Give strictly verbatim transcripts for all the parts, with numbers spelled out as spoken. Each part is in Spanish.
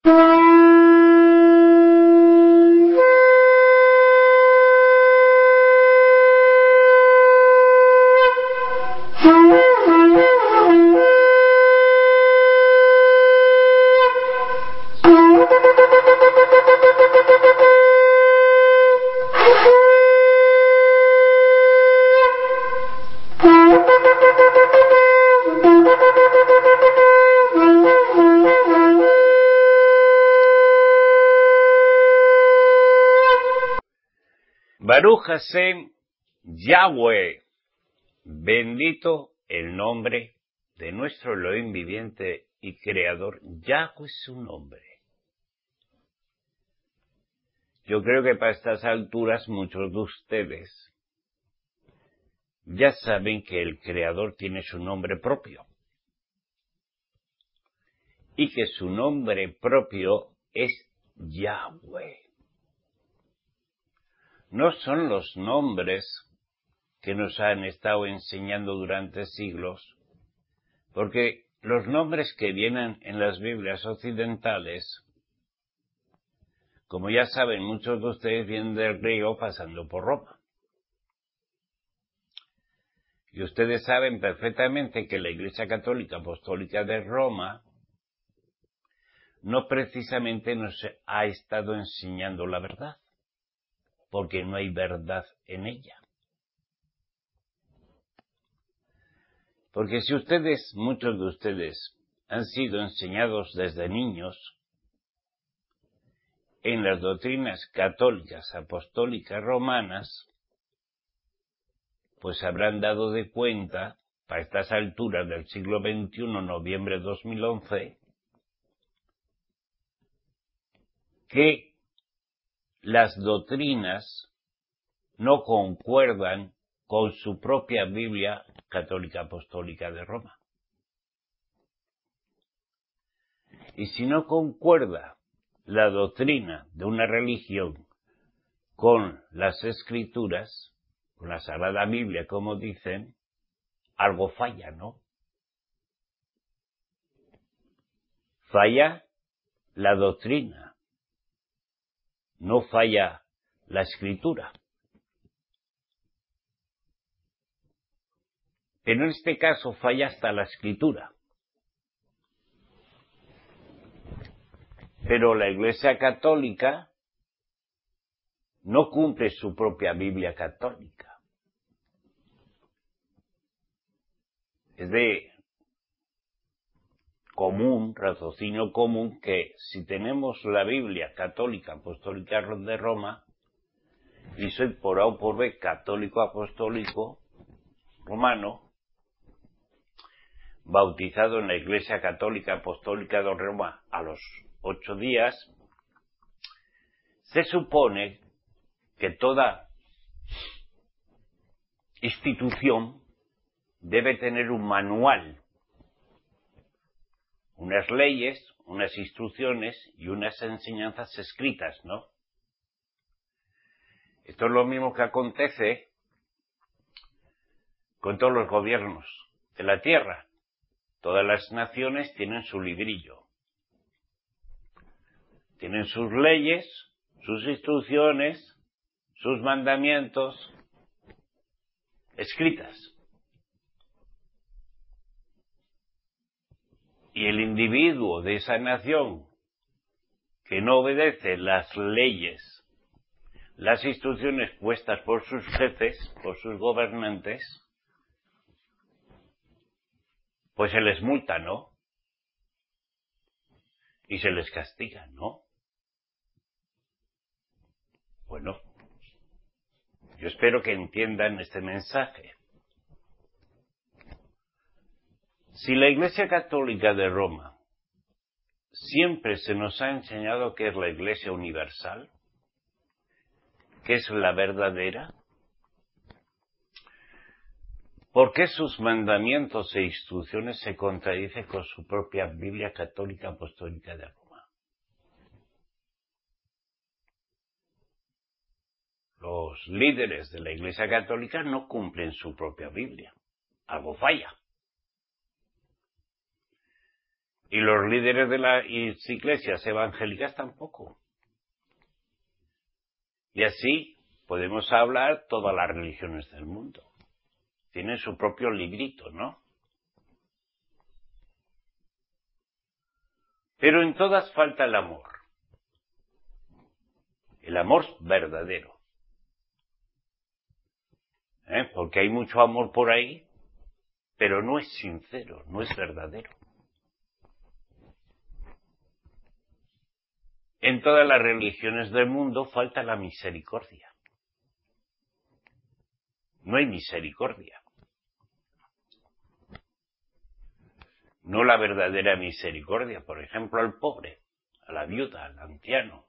Baruch Hashem, Yahweh, bendito el nombre de nuestro Elohim viviente y creador. Yahweh es su nombre. Yo creo que para estas alturas muchos de ustedes ya saben que el creador tiene su nombre propio y que su nombre propio es Yahweh. No son los nombres que nos han estado enseñando durante siglos, porque los nombres que vienen en las Biblias occidentales, como ya saben, muchos de ustedes vienen del griego pasando por Roma. Y ustedes saben perfectamente que la Iglesia Católica Apostólica de Roma no precisamente nos ha estado enseñando la verdad, porque no hay verdad en ella. Porque si ustedes, muchos de ustedes, han sido enseñados desde niños en las doctrinas católicas, apostólicas, romanas, pues habrán dado de cuenta, para estas alturas del siglo veintiuno, noviembre de dos mil once, que las doctrinas no concuerdan con su propia Biblia católica apostólica de Roma. Y si no concuerda la doctrina de una religión con las Escrituras, con la Sagrada Biblia, como dicen, algo falla, ¿no? Falla la doctrina, no falla la Escritura. Pero en este caso falla hasta la Escritura. Pero la Iglesia Católica no cumple su propia Biblia católica. Es de común, raciocinio común, que si tenemos la Biblia católica apostólica de Roma, y soy por A o por B católico apostólico romano, bautizado en la Iglesia Católica Apostólica de Roma a los ocho días, se supone que toda institución debe tener un manual, unas leyes, unas instrucciones y unas enseñanzas escritas, ¿no? Esto es lo mismo que acontece con todos los gobiernos de la tierra. Todas las naciones tienen su librillo. Tienen sus leyes, sus instrucciones, sus mandamientos escritas. Y el individuo de esa nación que no obedece las leyes, las instrucciones puestas por sus jefes, por sus gobernantes, pues se les multa, ¿no? Y se les castiga, ¿no? Bueno, yo espero que entiendan este mensaje. Si la Iglesia Católica de Roma siempre se nos ha enseñado que es la Iglesia universal, que es la verdadera, ¿por qué sus mandamientos e instrucciones se contradicen con su propia Biblia católica apostólica de Roma? Los líderes de la Iglesia Católica no cumplen su propia Biblia. Algo falla. Y los líderes de las iglesias evangélicas tampoco. Y así podemos hablar todas las religiones del mundo. Tienen su propio librito, ¿no? Pero en todas falta el amor. El amor verdadero. ¿Eh? Porque hay mucho amor por ahí, pero no es sincero, no es verdadero. En todas las religiones del mundo falta la misericordia. No hay misericordia. No la verdadera misericordia, por ejemplo, al pobre, a la viuda, al anciano.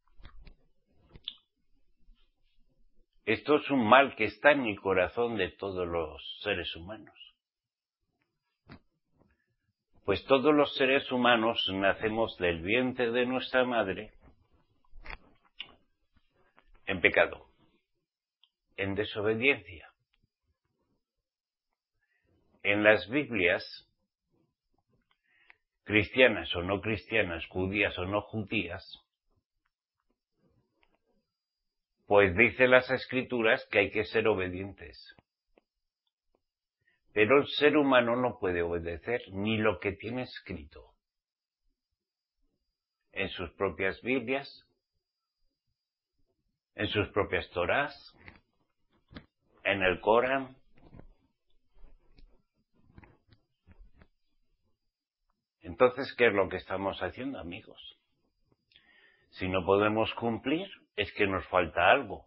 Esto es un mal que está en el corazón de todos los seres humanos. Pues todos los seres humanos nacemos del vientre de nuestra madre en pecado, en desobediencia. En las Biblias, cristianas o no cristianas, judías o no judías, pues dice las Escrituras que hay que ser obedientes. Pero el ser humano no puede obedecer ni lo que tiene escrito en sus propias Biblias, en sus propias Torás, en el Corán. Entonces, ¿qué es lo que estamos haciendo, amigos? Si no podemos cumplir, es que nos falta algo.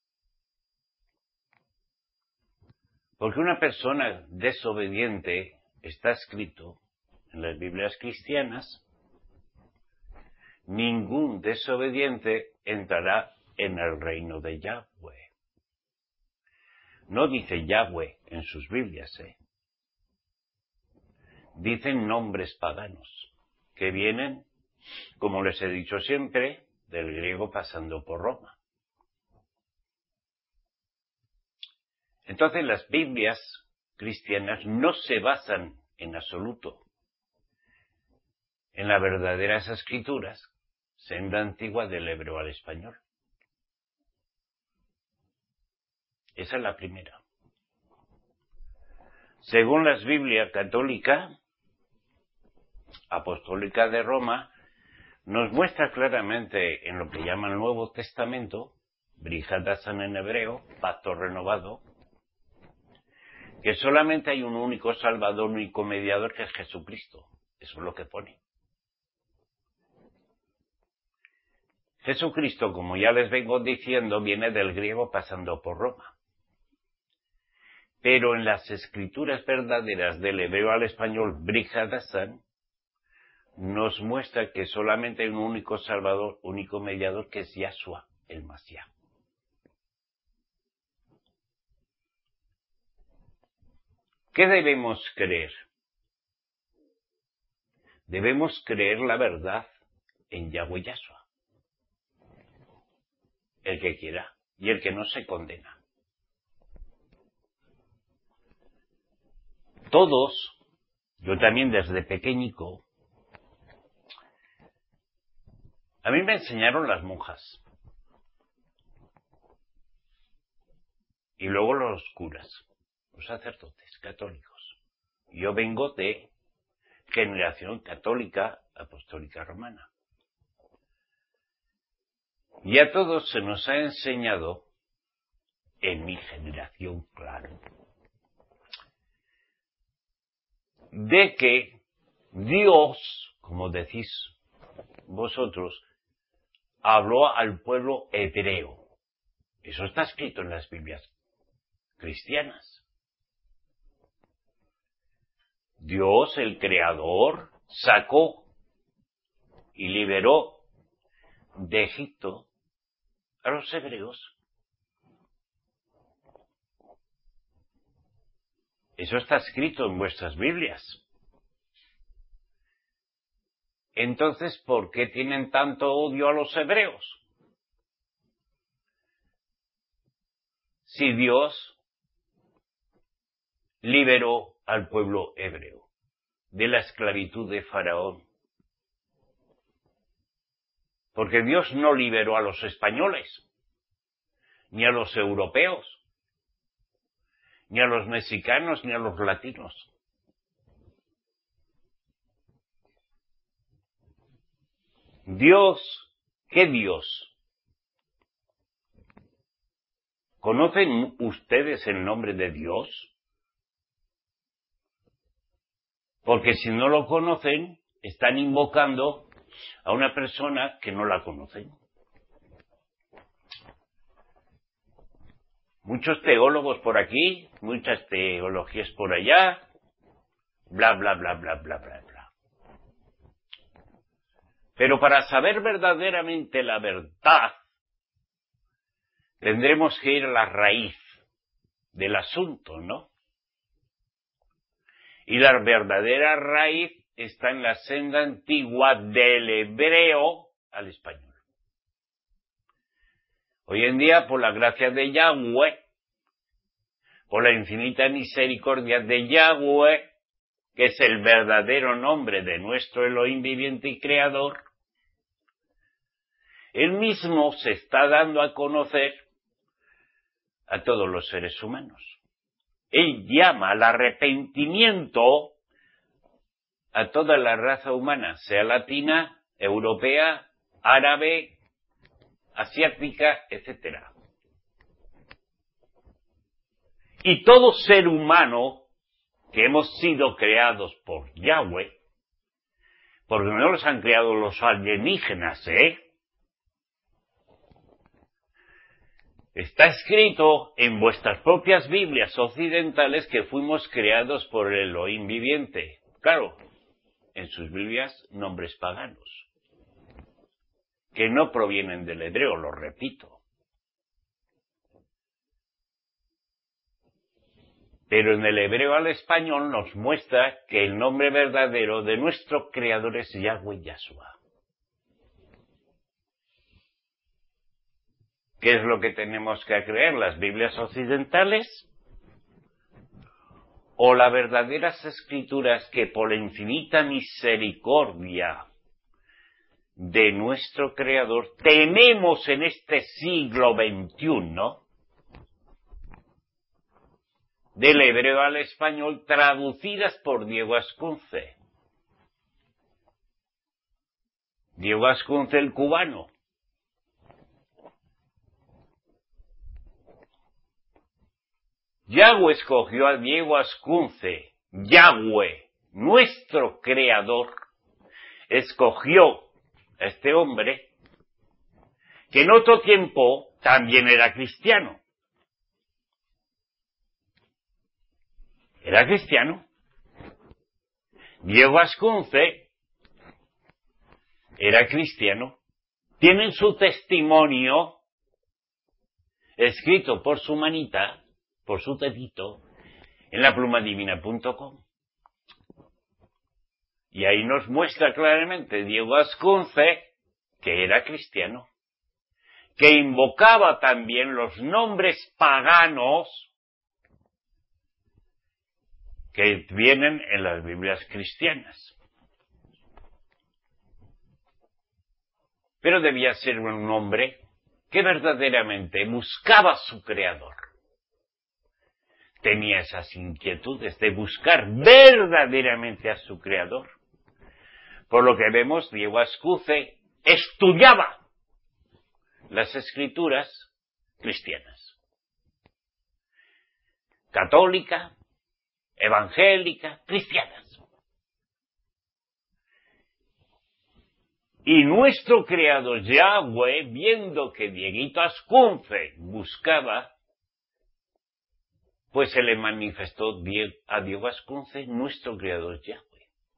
Porque una persona desobediente, está escrito en las Biblias cristianas, ningún desobediente entrará en el reino de Yahweh. No dice Yahweh en sus Biblias, ¿eh? Dicen nombres paganos, que vienen, como les he dicho siempre, del griego pasando por Roma. Entonces las Biblias cristianas no se basan en absoluto en las verdaderas escrituras, senda antigua del hebreo al español. Esa es la primera. Según las Biblias católica, apostólica de Roma, nos muestra claramente en lo que llama el Nuevo Testamento, Brit Hadashah en hebreo, pacto renovado, que solamente hay un único Salvador, un único mediador, que es Jesucristo. Eso es lo que pone. Jesucristo, como ya les vengo diciendo, viene del griego pasando por Roma. Pero en las escrituras verdaderas del hebreo al español, Brit Hadashah, nos muestra que solamente hay un único Salvador, único mediador, que es Yahshua, el Mashiach. ¿Qué debemos creer? Debemos creer la verdad en Yahweh Yahshua. El que quiera y el que no se condena. Todos, yo también desde pequeñico, a mí me enseñaron las monjas. Y luego los curas, los sacerdotes católicos. Yo vengo de generación católica apostólica romana. Y a todos se nos ha enseñado, en mi generación, claro, de que Dios, como decís vosotros, habló al pueblo hebreo. Eso está escrito en las Biblias cristianas. Dios, el Creador, sacó y liberó de Egipto a los hebreos. Eso está escrito en vuestras Biblias. Entonces, ¿por qué tienen tanto odio a los hebreos? Si Dios liberó al pueblo hebreo de la esclavitud de Faraón. Porque Dios no liberó a los españoles, ni a los europeos, ni a los mexicanos, ni a los latinos. Dios, ¿qué Dios? ¿Conocen ustedes el nombre de Dios? Porque si no lo conocen, están invocando a una persona que no la conocen. Muchos teólogos por aquí, muchas teologías por allá, bla, bla, bla, bla, bla, bla, bla. Pero para saber verdaderamente la verdad, tendremos que ir a la raíz del asunto, ¿no? Y la verdadera raíz está en la senda antigua del hebreo al español. Hoy en día, por la gracia de Yahweh, por la infinita misericordia de Yahweh, que es el verdadero nombre de nuestro Elohim viviente y creador, él mismo se está dando a conocer a todos los seres humanos. Él llama al arrepentimiento a toda la raza humana, sea latina, europea, árabe, asiática, etcétera. Y todo ser humano que hemos sido creados por Yahweh, porque no los han creado los alienígenas, ¿eh? Está escrito en vuestras propias Biblias occidentales que fuimos creados por el Elohim viviente. Claro, en sus Biblias nombres paganos, que no provienen del hebreo, lo repito. Pero en el hebreo al español nos muestra que el nombre verdadero de nuestro creador es Yahweh Yahshua. ¿Qué es lo que tenemos que creer? ¿Las Biblias occidentales? ¿O las verdaderas escrituras que por la infinita misericordia de nuestro creador tenemos en este siglo veintiuno, del hebreo al español, traducidas por Diego Ascunce? Diego Ascunce, el cubano. Yahweh escogió a Diego Ascunce. Yahweh, nuestro creador, escogió a este hombre que en otro tiempo también era cristiano. Era cristiano. Diego Ascunce era cristiano. Tienen su testimonio escrito por su manita, por su dedito, en la pluma divina punto com. Y ahí nos muestra claramente Diego Ascunce que era cristiano, que invocaba también los nombres paganos que vienen en las Biblias cristianas. Pero debía ser un hombre que verdaderamente buscaba a su creador. Tenía esas inquietudes de buscar verdaderamente a su creador. Por lo que vemos, Diego Ascunce estudiaba las escrituras cristianas. Católica, evangélica, cristianas. Y nuestro creador Yahweh, viendo que Dieguito Ascunce buscaba, pues se le manifestó a Diego Ascunce, nuestro creador Yahweh.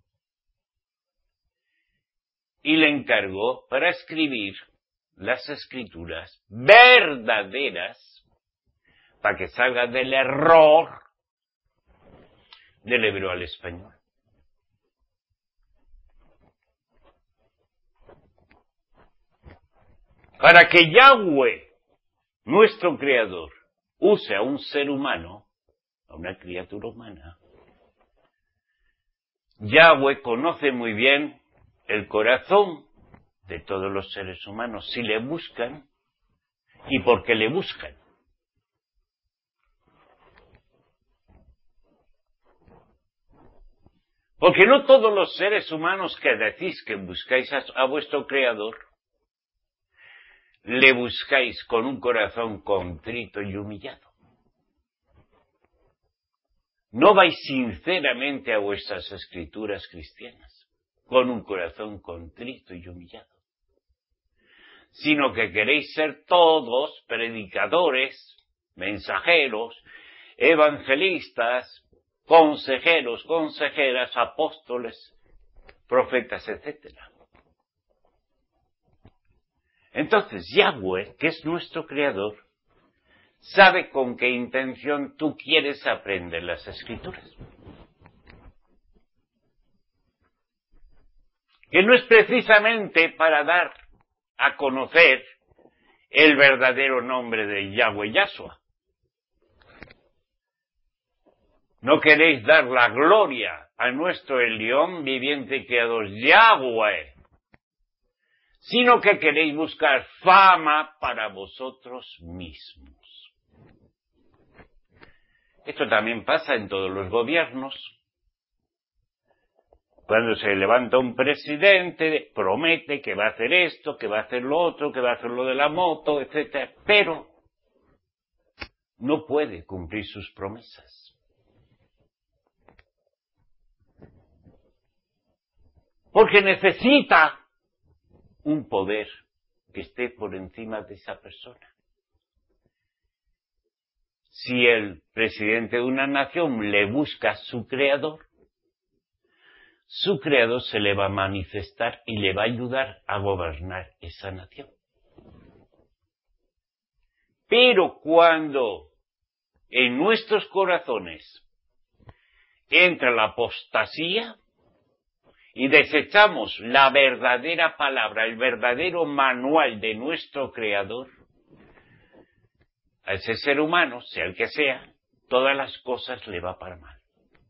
Y le encargó para escribir las escrituras verdaderas, para que salga del error del hebreo al español. Para que Yahweh, nuestro creador, use a un ser humano, a una criatura humana, Yahweh conoce muy bien el corazón de todos los seres humanos, si le buscan y por qué le buscan. Porque no todos los seres humanos que decís que buscáis a, a vuestro Creador, le buscáis con un corazón contrito y humillado. No vais sinceramente a vuestras escrituras cristianas, con un corazón contrito y humillado, sino que queréis ser todos predicadores, mensajeros, evangelistas, consejeros, consejeras, apóstoles, profetas, etcétera. Entonces, Yahweh, que es nuestro Creador, sabe con qué intención tú quieres aprender las Escrituras. Que no es precisamente para dar a conocer el verdadero nombre de Yahweh Yahshua. No queréis dar la gloria a nuestro Elión viviente creador Yahweh, sino que queréis buscar fama para vosotros mismos. Esto también pasa en todos los gobiernos. Cuando se levanta un presidente, promete que va a hacer esto, que va a hacer lo otro, que va a hacer lo de la moto, etcétera, pero no puede cumplir sus promesas. Porque necesita un poder que esté por encima de esa persona. Si el presidente de una nación le busca a su creador, su creador se le va a manifestar y le va a ayudar a gobernar esa nación. Pero cuando en nuestros corazones entra la apostasía y desechamos la verdadera palabra, el verdadero manual de nuestro creador, a ese ser humano, sea el que sea, todas las cosas le va para mal.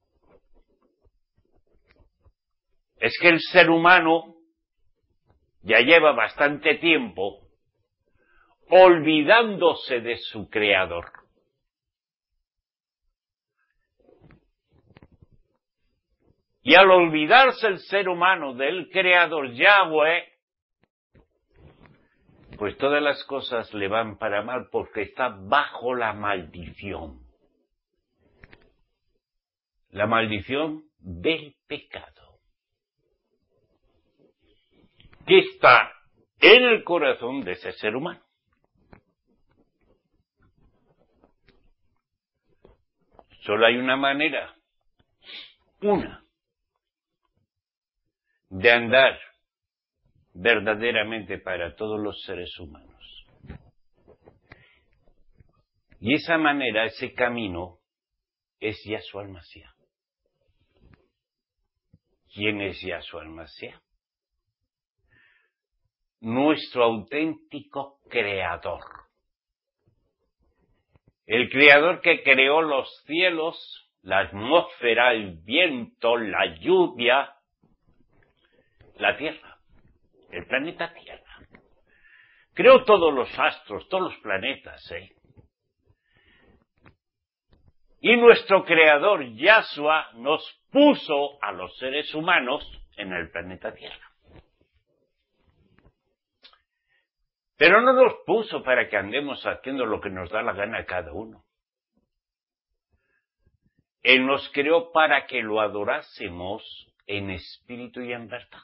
Es que el ser humano ya lleva bastante tiempo olvidándose de su creador. Y al olvidarse el ser humano del creador Yahweh, pues todas las cosas le van para mal porque está bajo la maldición. La maldición del pecado, que está en el corazón de ese ser humano. Solo hay una manera, una, de andar verdaderamente para todos los seres humanos. Y esa manera, ese camino, es Yahshua el Mashiach. ¿Quién es Yahshua el Mashiach? Nuestro auténtico creador. El creador que creó los cielos, la atmósfera, el viento, la lluvia, la tierra. El planeta Tierra. Creó todos los astros, todos los planetas, ¿eh? Y nuestro creador, Yahshua, nos puso a los seres humanos en el planeta Tierra. Pero no nos puso para que andemos haciendo lo que nos da la gana a cada uno. Él nos creó para que lo adorásemos en espíritu y en verdad.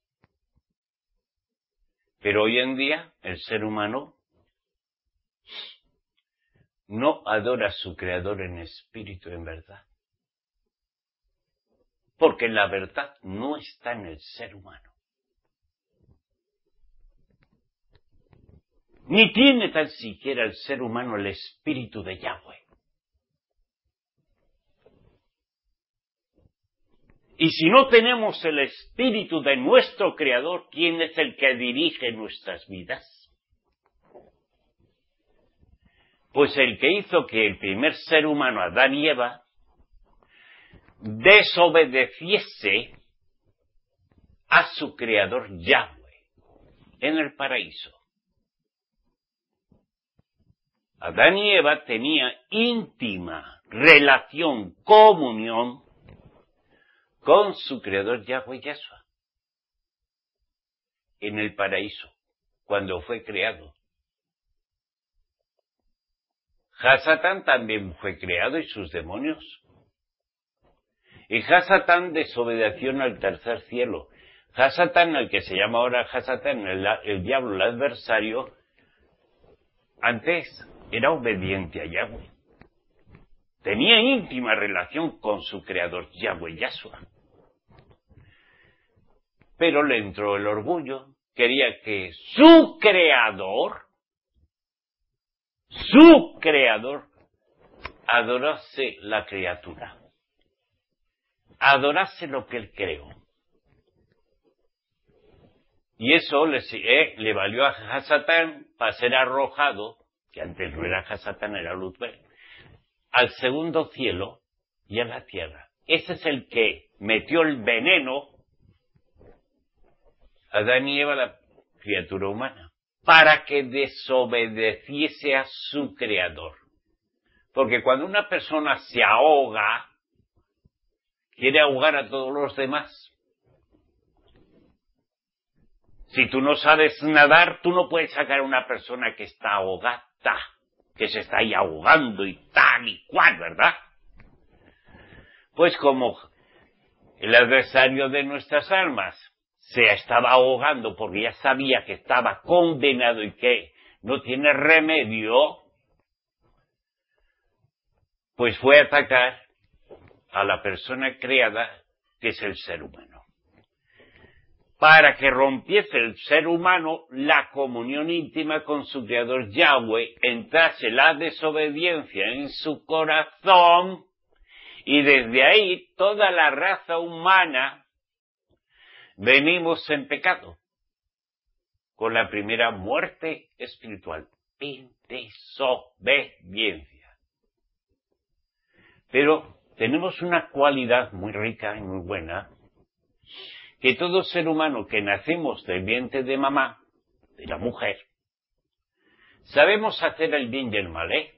Pero hoy en día el ser humano no adora a su creador en espíritu y en verdad. Porque la verdad no está en el ser humano. Ni tiene tan siquiera el ser humano el espíritu de Yahweh. Y si no tenemos el espíritu de nuestro creador, ¿quién es el que dirige nuestras vidas? Pues el que hizo que el primer ser humano, Adán y Eva, desobedeciese a su creador Yahweh en el paraíso. Adán y Eva tenían íntima relación, comunión con su creador Yahweh Yahshua en el paraíso, cuando fue creado. Hasatán también fue creado y sus demonios. Y Hasatán desobedeció al tercer cielo. Hasatán, el que se llama ahora Hasatán, el, el diablo, el adversario, antes era obediente a Yahweh. Tenía íntima relación con su creador Yahweh Yahshua. Pero le entró el orgullo, quería que su creador, su creador, adorase la criatura, adorase lo que él creó. Y eso le, eh, le valió a Hasatán para ser arrojado, que antes no era Hasatán, era Luzbel, al segundo cielo y a la tierra. Ese es el que metió el veneno a Adán y Eva, la criatura humana, para que desobedeciese a su creador. Porque cuando una persona se ahoga, quiere ahogar a todos los demás. Si tú no sabes nadar, tú no puedes sacar a una persona que está ahogada, que se está ahí ahogando y tal y cual, ¿verdad? Pues como el adversario de nuestras almas se estaba ahogando porque ya sabía que estaba condenado y que no tiene remedio, pues fue a atacar a la persona creada, que es el ser humano. Para que rompiese el ser humano la comunión íntima con su creador Yahweh, entrase la desobediencia en su corazón, y desde ahí toda la raza humana venimos en pecado, con la primera muerte espiritual, en desobediencia. Pero tenemos una cualidad muy rica y muy buena, que todo ser humano que nacemos del vientre de mamá, de la mujer, sabemos hacer el bien y el mal, ¿eh?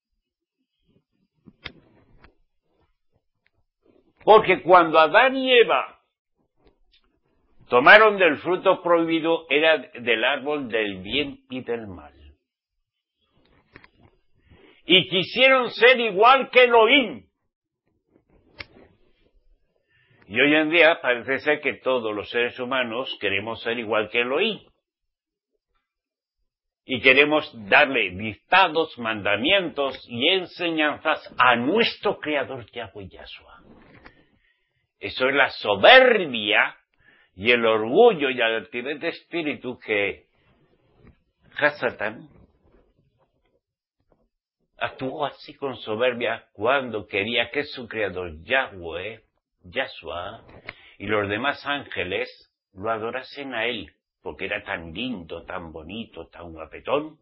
Porque cuando Adán y Eva tomaron del fruto prohibido, era del árbol del bien y del mal. Y quisieron ser igual que Elohim. Y hoy en día parece ser que todos los seres humanos queremos ser igual que Elohim. Y queremos darle dictados, mandamientos y enseñanzas a nuestro Creador Yahweh Yahshua. Eso es la soberbia y el orgullo y la altivez de espíritu que Hasatán actuó así con soberbia cuando quería que su Creador Yahweh Yahshua y los demás ángeles lo adorasen a él, porque era tan lindo, tan bonito, tan guapetón,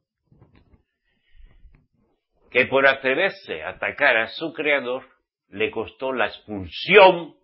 que por atreverse a atacar a su creador le costó la expulsión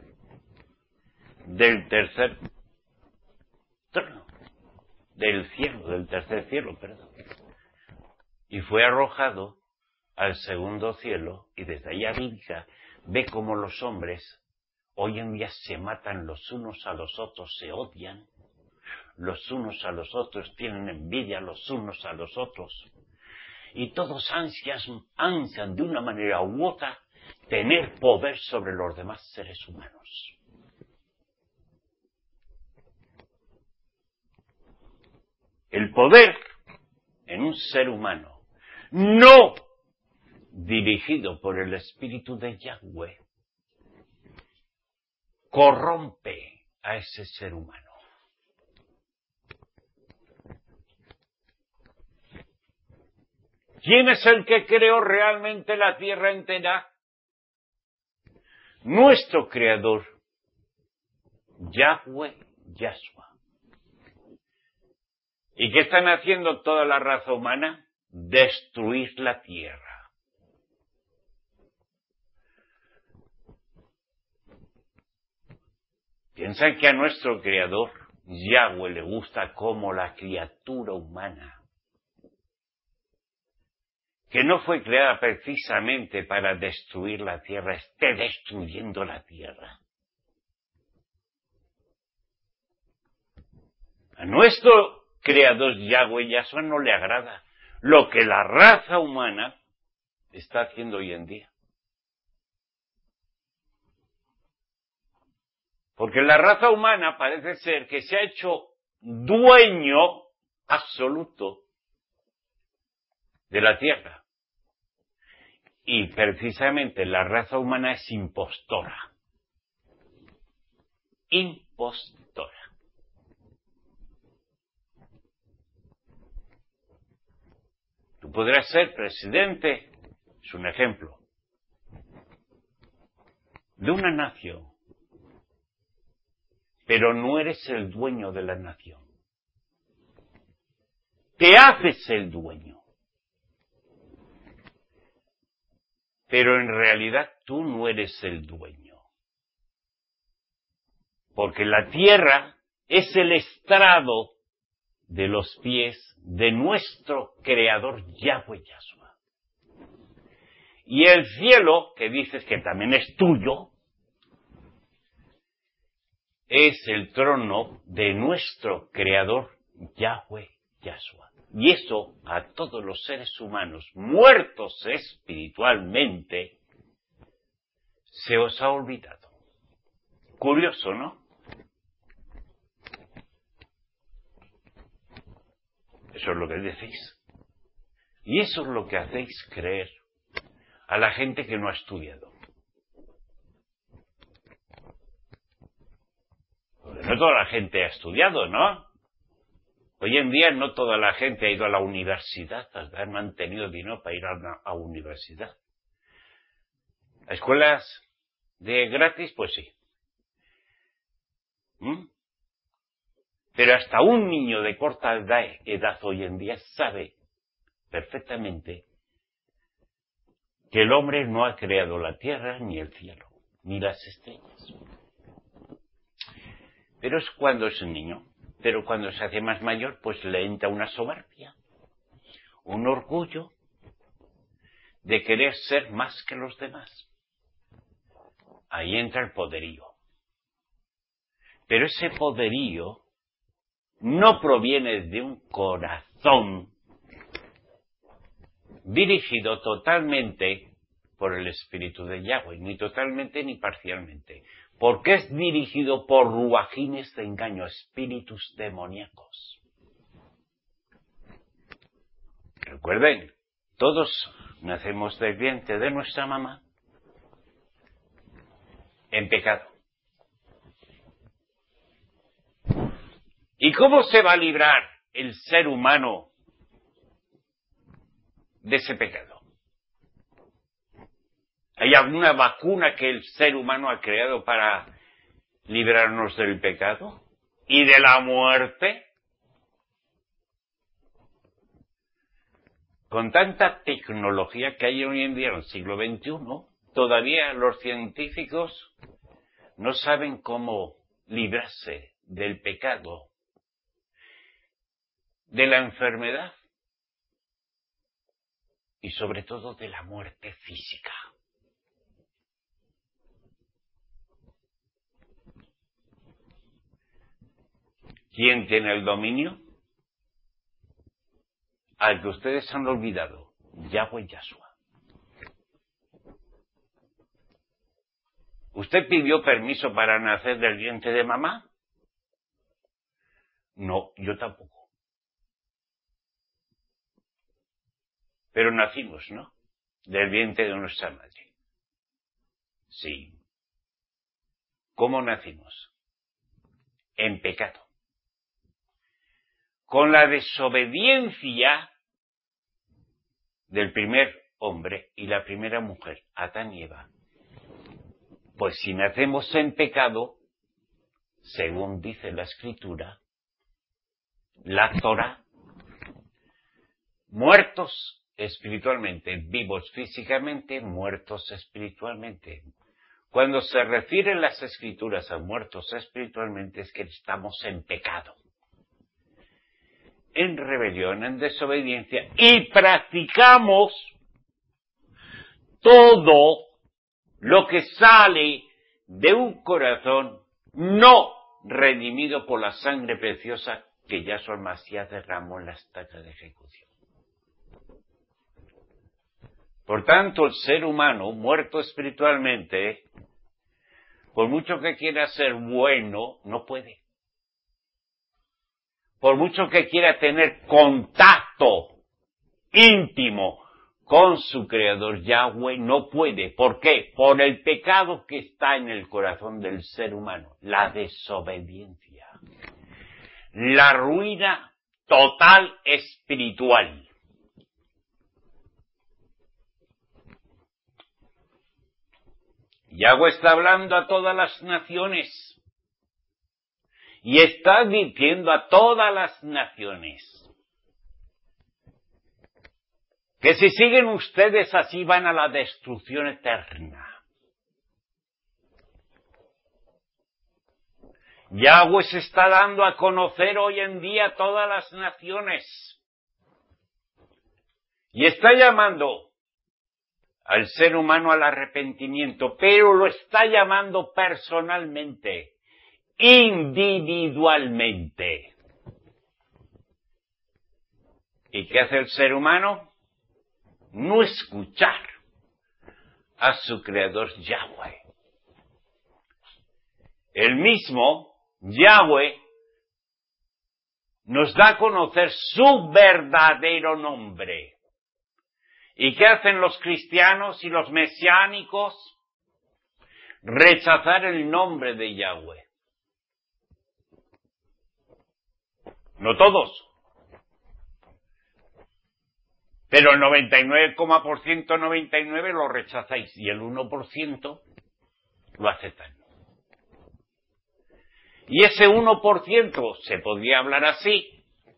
del tercer trono, del cielo, del tercer cielo, perdón, y fue arrojado al segundo cielo, y desde allá bíblica ve cómo los hombres hoy en día se matan los unos a los otros, se odian, los unos a los otros tienen envidia los unos a los otros, y todos ansias, ansian de una manera u otra tener poder sobre los demás seres humanos. El poder en un ser humano no dirigido por el Espíritu de Yahweh corrompe a ese ser humano. ¿Quién es el que creó realmente la tierra entera? Nuestro Creador, Yahweh Yahshua. ¿Y qué están haciendo toda la raza humana? Destruir la tierra. Piensan que a nuestro Creador, Yahweh, le gusta como la criatura humana, que no fue creada precisamente para destruir la tierra, esté destruyendo la tierra. A nuestro Creador Yahweh Yahshua no le agrada lo que la raza humana está haciendo hoy en día. Porque la raza humana parece ser que se ha hecho dueño absoluto de la tierra. Y precisamente la raza humana es impostora. Impostora. Tú podrás ser presidente, es un ejemplo, de una nación, pero no eres el dueño de la nación. Te haces el dueño. Pero en realidad tú no eres el dueño. Porque la tierra es el estrado de los pies de nuestro Creador Yahweh Yahshua. Y el cielo, que dices que también es tuyo, es el trono de nuestro Creador Yahweh Yahshua. Y eso a todos los seres humanos muertos espiritualmente se os ha olvidado. Curioso, ¿no? Eso es lo que decís. Y eso es lo que hacéis creer a la gente que no ha estudiado. Porque no toda la gente ha estudiado, ¿no? Hoy en día no toda la gente ha ido a la universidad, han mantenido dinero para ir a la a universidad. ¿A escuelas de gratis? Pues sí. ¿Mm? Pero hasta un niño de corta edad, edad hoy en día sabe perfectamente que el hombre no ha creado la tierra, ni el cielo, ni las estrellas. Pero es cuando es un niño. Pero cuando se hace más mayor, pues le entra una soberbia, un orgullo de querer ser más que los demás. Ahí entra el poderío. Pero ese poderío no proviene de un corazón dirigido totalmente por el Espíritu de Yahweh, ni totalmente ni parcialmente, porque es dirigido por ruajines de engaño, espíritus demoníacos. Recuerden, todos nacemos del vientre de nuestra mamá en pecado. ¿Y cómo se va a librar el ser humano de ese pecado? ¿Hay alguna vacuna que el ser humano ha creado para librarnos del pecado y de la muerte? Con tanta tecnología que hay hoy en día en el siglo veintiuno, todavía los científicos no saben cómo librarse del pecado, de la enfermedad y sobre todo de la muerte física. ¿Quién tiene el dominio? Al que ustedes han olvidado, Yahweh Yahshua. ¿Usted pidió permiso para nacer del vientre de mamá? No, yo tampoco. Pero nacimos, ¿no? Del vientre de nuestra madre. Sí. ¿Cómo nacimos? En pecado. Con la desobediencia del primer hombre y la primera mujer, Adán y Eva. Pues si nacemos en pecado, según dice la Escritura, la Torá, muertos espiritualmente, vivos físicamente, muertos espiritualmente. cuando se refieren las Escrituras a muertos espiritualmente es que estamos en pecado, en rebelión, en desobediencia, y practicamos todo lo que sale de un corazón no redimido por la sangre preciosa que Yahshua Mashiach derramó en la estaca de ejecución. Por tanto, el ser humano, muerto espiritualmente, por mucho que quiera ser bueno, no puede. Por mucho que quiera tener contacto íntimo con su Creador Yahweh, no puede. ¿Por qué? Por el pecado que está en el corazón del ser humano, la desobediencia, la ruina total espiritual. Yahweh está hablando a todas las naciones y está advirtiendo a todas las naciones que si siguen ustedes así van a la destrucción eterna. Yahweh se está dando a conocer hoy en día a todas las naciones y está llamando al ser humano al arrepentimiento, pero lo está llamando personalmente, individualmente. ¿Y qué hace el ser humano? No escuchar a su Creador Yahweh. El mismo Yahweh nos da a conocer su verdadero nombre. ¿Y qué hacen los cristianos y los mesiánicos? Rechazar el nombre de Yahweh. No todos, pero el noventa y nueve por ciento noventa y nueve lo rechazáis y el uno por ciento lo aceptan. Y ese uno por ciento, se podría hablar así,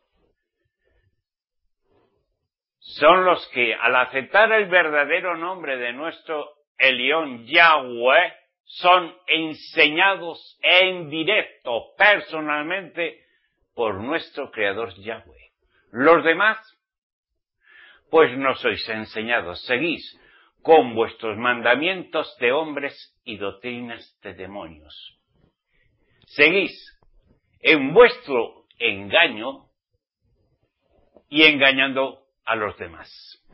son los que, al aceptar el verdadero nombre de nuestro Elión Yahweh, son enseñados en directo, personalmente, por nuestro Creador Yahweh. Los demás, pues no sois enseñados, seguís con vuestros mandamientos de hombres y doctrinas de demonios. Seguís en vuestro engaño y engañando a los demás.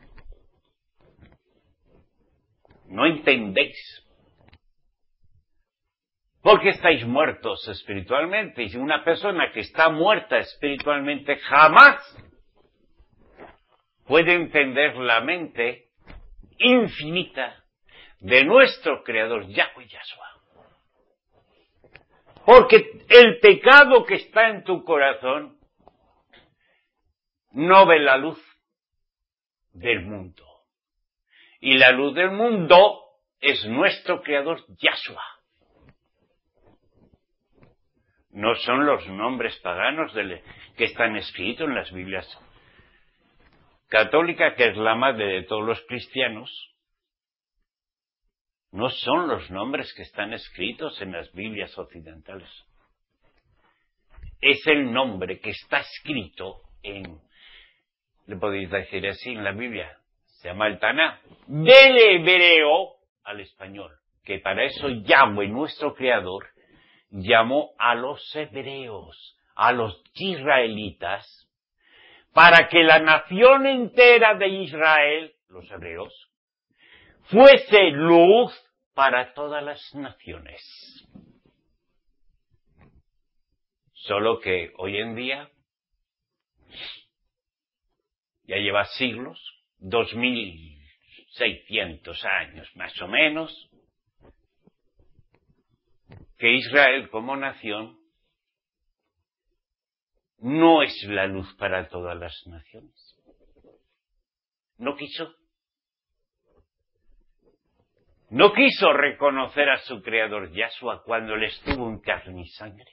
No entendéis. Porque estáis muertos espiritualmente. Y una persona que está muerta espiritualmente jamás puede entender la mente infinita de nuestro Creador Yahweh Yahshua. Porque el pecado que está en tu corazón no ve la luz del mundo. Y la luz del mundo es nuestro Creador Yahshua. No son los nombres paganos de, que están escritos en las Biblias católicas, que es la madre de todos los cristianos. No son los nombres que están escritos en las Biblias occidentales. Es el nombre que está escrito en, le podéis decir así, en la Biblia. Se llama el Taná. Del hebreo al español. Que para eso Yahweh, nuestro Creador, llamó a los hebreos, a los israelitas, para que la nación entera de Israel, los hebreos, fuese luz para todas las naciones. Solo que hoy en día, ya lleva siglos, dos mil seiscientos años más o menos, que Israel como nación no es la luz para todas las naciones. No quiso. No quiso reconocer a su Creador Yahshua cuando le estuvo en carne y sangre.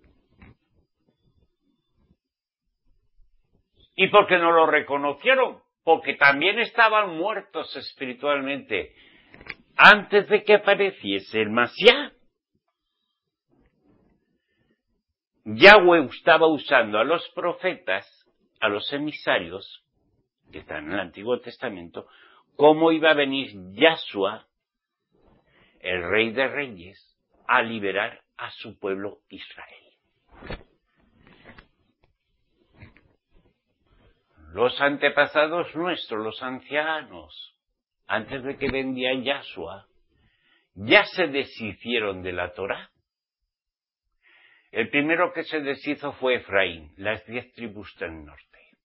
¿Y por qué no lo reconocieron? Porque también estaban muertos espiritualmente. antes de que apareciese el Mashiach, Yahweh estaba usando a los profetas, a los emisarios, que están en el Antiguo Testamento, cómo iba a venir Yahshua, el Rey de Reyes, a liberar a su pueblo Israel. Los antepasados nuestros, los ancianos, antes de que vendía Yahshua, ya se deshicieron de la Torá. El primero que se deshizo fue Efraín, las diez tribus del norte.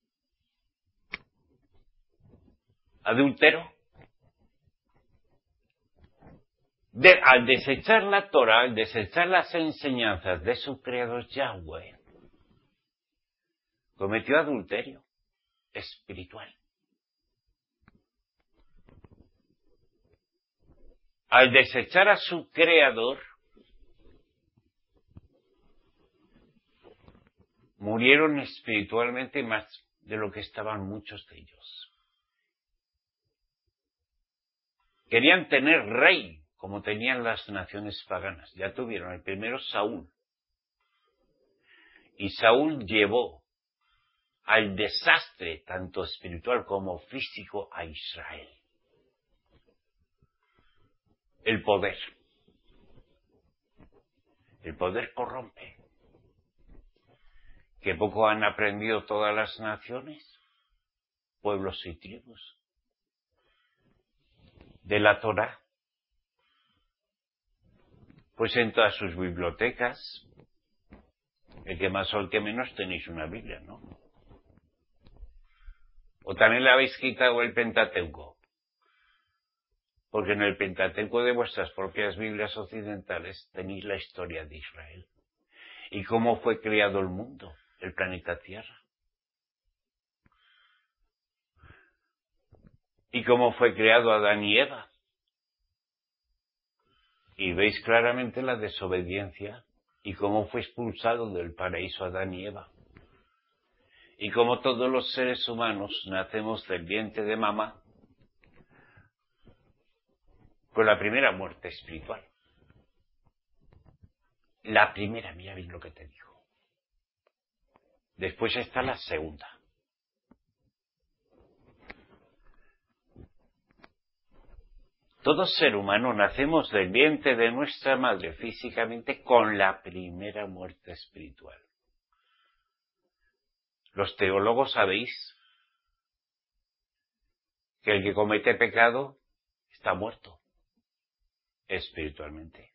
Adúltero. De, al desechar la Torá, al desechar las enseñanzas de su creador Yahweh, cometió adulterio espiritual. Al desechar a su creador, murieron espiritualmente más de lo que estaban muchos de ellos. Querían tener rey, como tenían las naciones paganas. Ya tuvieron el primero Saúl. Y Saúl llevó al desastre, tanto espiritual como físico, a Israel. El poder. El poder corrompe. Que poco han aprendido todas las naciones, pueblos y tribus, de la Torá. Pues en todas sus bibliotecas, el que más o el que menos tenéis una Biblia, ¿no? O también le habéis quitado el Pentateuco, porque en el Pentateuco de vuestras propias Biblias occidentales tenéis la historia de Israel y cómo fue creado el mundo, el planeta Tierra, y cómo fue creado Adán y Eva. Y veis claramente la desobediencia y cómo fue expulsado del paraíso Adán y Eva. Y cómo todos los seres humanos nacemos del vientre de mamá con la primera muerte espiritual. La primera, mira bien lo que te digo. Después está la segunda. Todo ser humano nacemos del vientre de nuestra madre físicamente con la primera muerte espiritual. Los teólogos sabéis que el que comete pecado está muerto espiritualmente.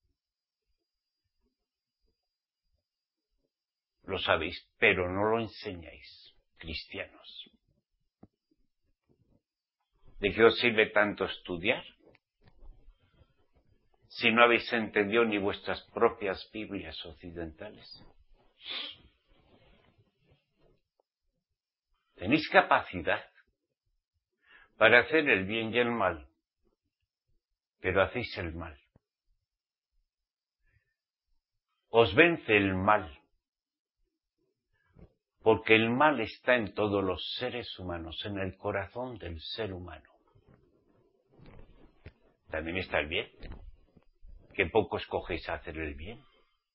Lo sabéis, pero no lo enseñáis, cristianos. ¿De qué os sirve tanto estudiar si no habéis entendido ni vuestras propias Biblias occidentales? Tenéis capacidad para hacer el bien y el mal, pero hacéis el mal. Os vence el mal, porque el mal está en todos los seres humanos, en el corazón del ser humano. También está el bien, que poco escogéis hacer el bien.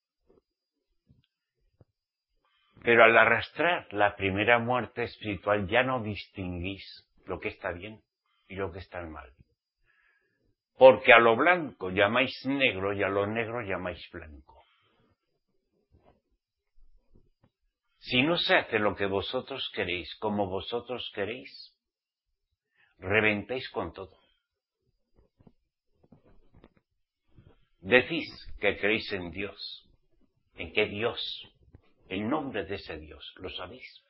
Pero al arrastrar la primera muerte espiritual ya no distinguís lo que está bien y lo que está mal. Porque a lo blanco llamáis negro y a lo negro llamáis blanco. Si no se hace lo que vosotros queréis, como vosotros queréis, reventáis con todo. Decís que creéis en Dios. ¿En qué Dios? El nombre de ese Dios, ¿lo sabéis?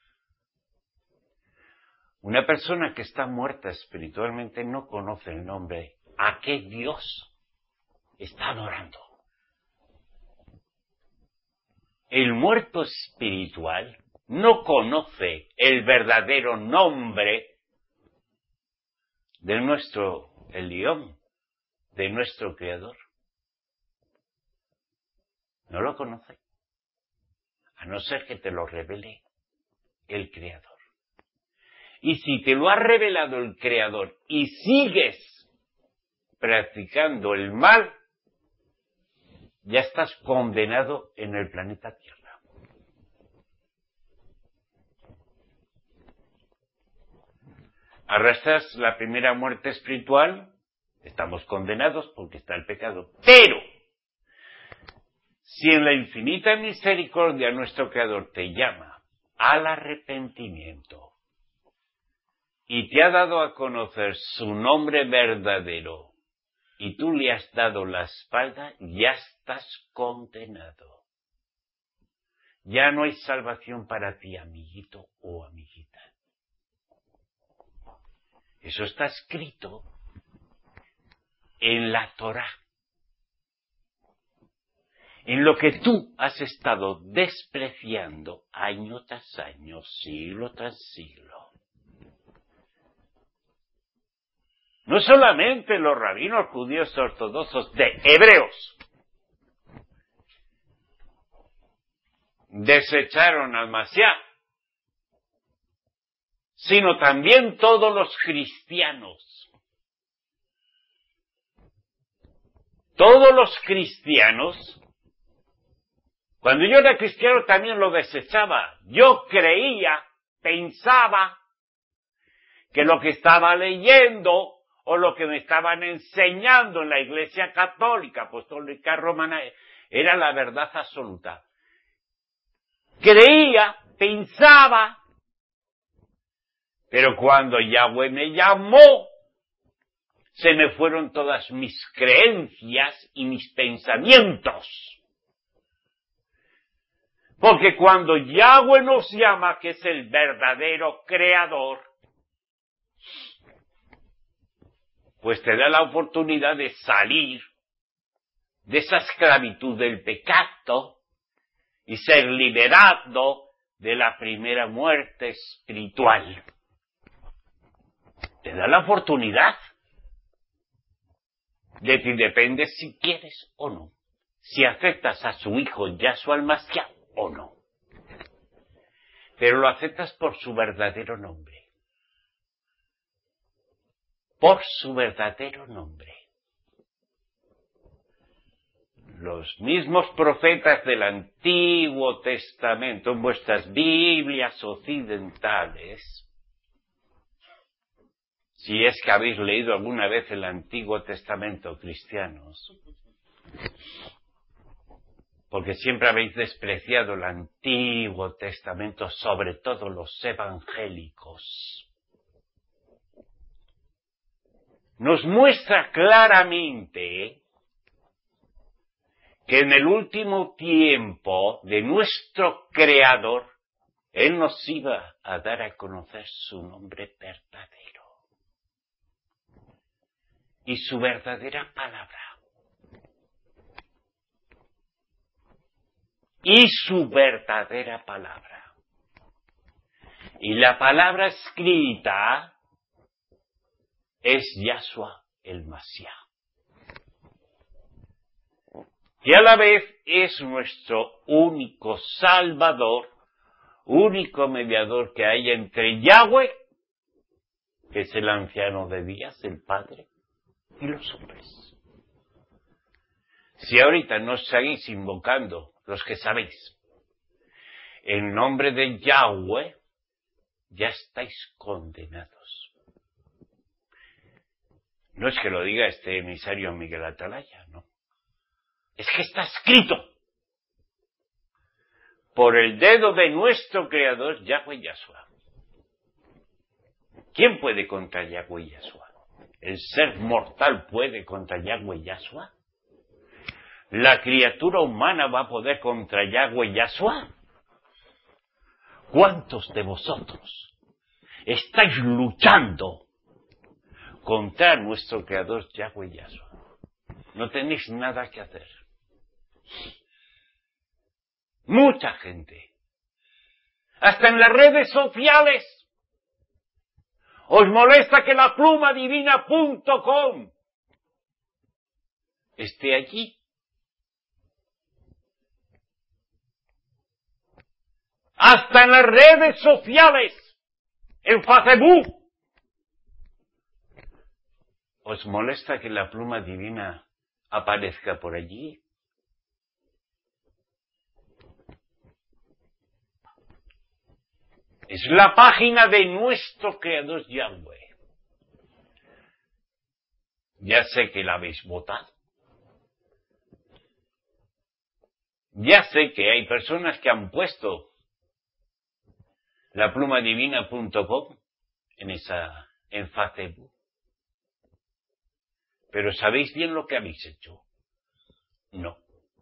Una persona que está muerta espiritualmente no conoce el nombre. ¿A qué Dios está adorando? El muerto espiritual no conoce el verdadero nombre de nuestro Elión, de nuestro Creador. No lo conoce, a no ser que te lo revele el Creador. Y si te lo ha revelado el Creador y sigues practicando el mal, ya estás condenado en el planeta Tierra. Arrastras la primera muerte espiritual, estamos condenados porque está el pecado. Pero, si en la infinita misericordia nuestro Creador te llama al arrepentimiento y te ha dado a conocer su nombre verdadero y tú le has dado la espalda, ya estás condenado. Ya no hay salvación para ti, amiguito o amiguita. Eso está escrito en la Torá, en lo que tú has estado despreciando año tras año, siglo tras siglo. No solamente los rabinos judíos ortodoxos de hebreos desecharon al Mashiach, sino también todos los cristianos. Todos los cristianos, cuando yo era cristiano también lo desechaba. Yo creía, pensaba que lo que estaba leyendo o lo que me estaban enseñando en la Iglesia Católica, Apostólica Romana, era la verdad absoluta. Creía, pensaba, pero cuando Yahweh me llamó, se me fueron todas mis creencias y mis pensamientos. Porque cuando Yahweh nos llama, que es el verdadero creador, pues te da la oportunidad de salir de esa esclavitud del pecado y ser liberado de la primera muerte espiritual. Te da la oportunidad. De ti depende si quieres o no. Si aceptas a su hijo Yahshua el Mashiach o no. Pero lo aceptas por su verdadero nombre. Por su verdadero nombre. Los mismos profetas del Antiguo Testamento, en vuestras Biblias occidentales, si es que habéis leído alguna vez el Antiguo Testamento, cristianos, porque siempre habéis despreciado el Antiguo Testamento, sobre todo los evangélicos, nos muestra claramente que en el último tiempo de nuestro Creador, Él nos iba a dar a conocer su nombre verdadero y su verdadera palabra. Y su verdadera palabra. Y la palabra escrita es Yahshua el Mashiach, que a la vez es nuestro único Salvador, único mediador que hay entre Yahweh, que es el anciano de días, el Padre, y los hombres. Si ahorita no seguís invocando, los que sabéis, en nombre de Yahweh, ya estáis condenados. No es que lo diga este emisario Miguel Atalaya, no. Es que está escrito por el dedo de nuestro Creador, Yahweh Yahshua. ¿Quién puede contra Yahweh Yahshua? ¿El ser mortal puede contra Yahweh Yahshua? ¿La criatura humana va a poder contra Yahweh Yahshua? ¿Cuántos de vosotros estáis luchando contra nuestro Creador Yahweh Yahshua? No tenéis nada que hacer. Mucha gente, hasta en las redes sociales, os molesta que la pluma divina punto com esté allí. Hasta en las redes sociales, en Facebook, ¿Os molesta que la pluma divina aparezca por allí? Es la página de nuestro Creador Yahweh. Ya sé que la habéis votado. Ya sé que hay personas que han puesto la pluma divina punto com en esa, en Facebook. Pero ¿sabéis bien lo que habéis hecho? No.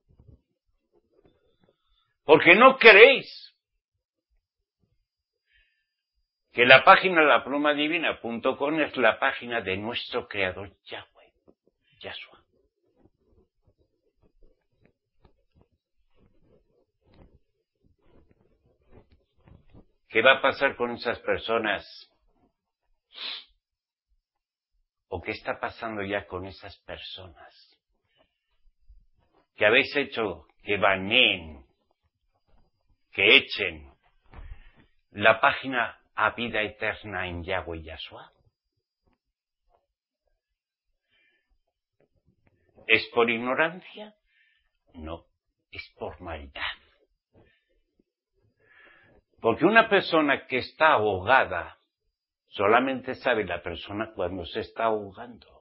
Porque no queréis que la página la pluma divina punto com es la página de nuestro Creador Yahweh, Yahshua. ¿Qué va a pasar con esas personas? ¿O qué está pasando ya con esas personas que habéis hecho que baneen, que echen la página a vida eterna en Yahweh Yahshua? ¿Es por ignorancia? No, es por maldad. Porque una persona que está ahogada, solamente sabe la persona cuando se está ahogando.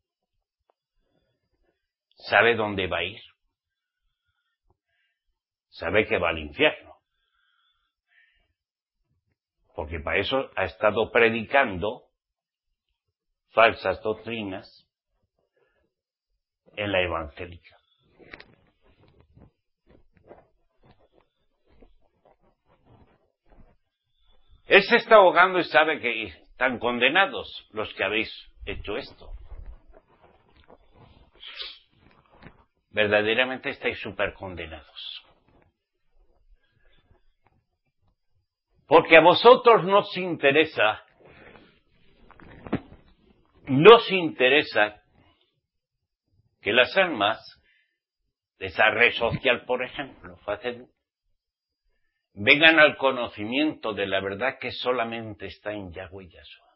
Sabe dónde va a ir. Sabe que va al infierno. Porque para eso ha estado predicando falsas doctrinas en la evangélica. Él se está ahogando y sabe que están condenados los que habéis hecho esto. Verdaderamente estáis súper condenados. Porque a vosotros no os interesa, no os interesa que las almas de esa red social, por ejemplo, Facebook, vengan al conocimiento de la verdad que solamente está en Yahweh Yahshua.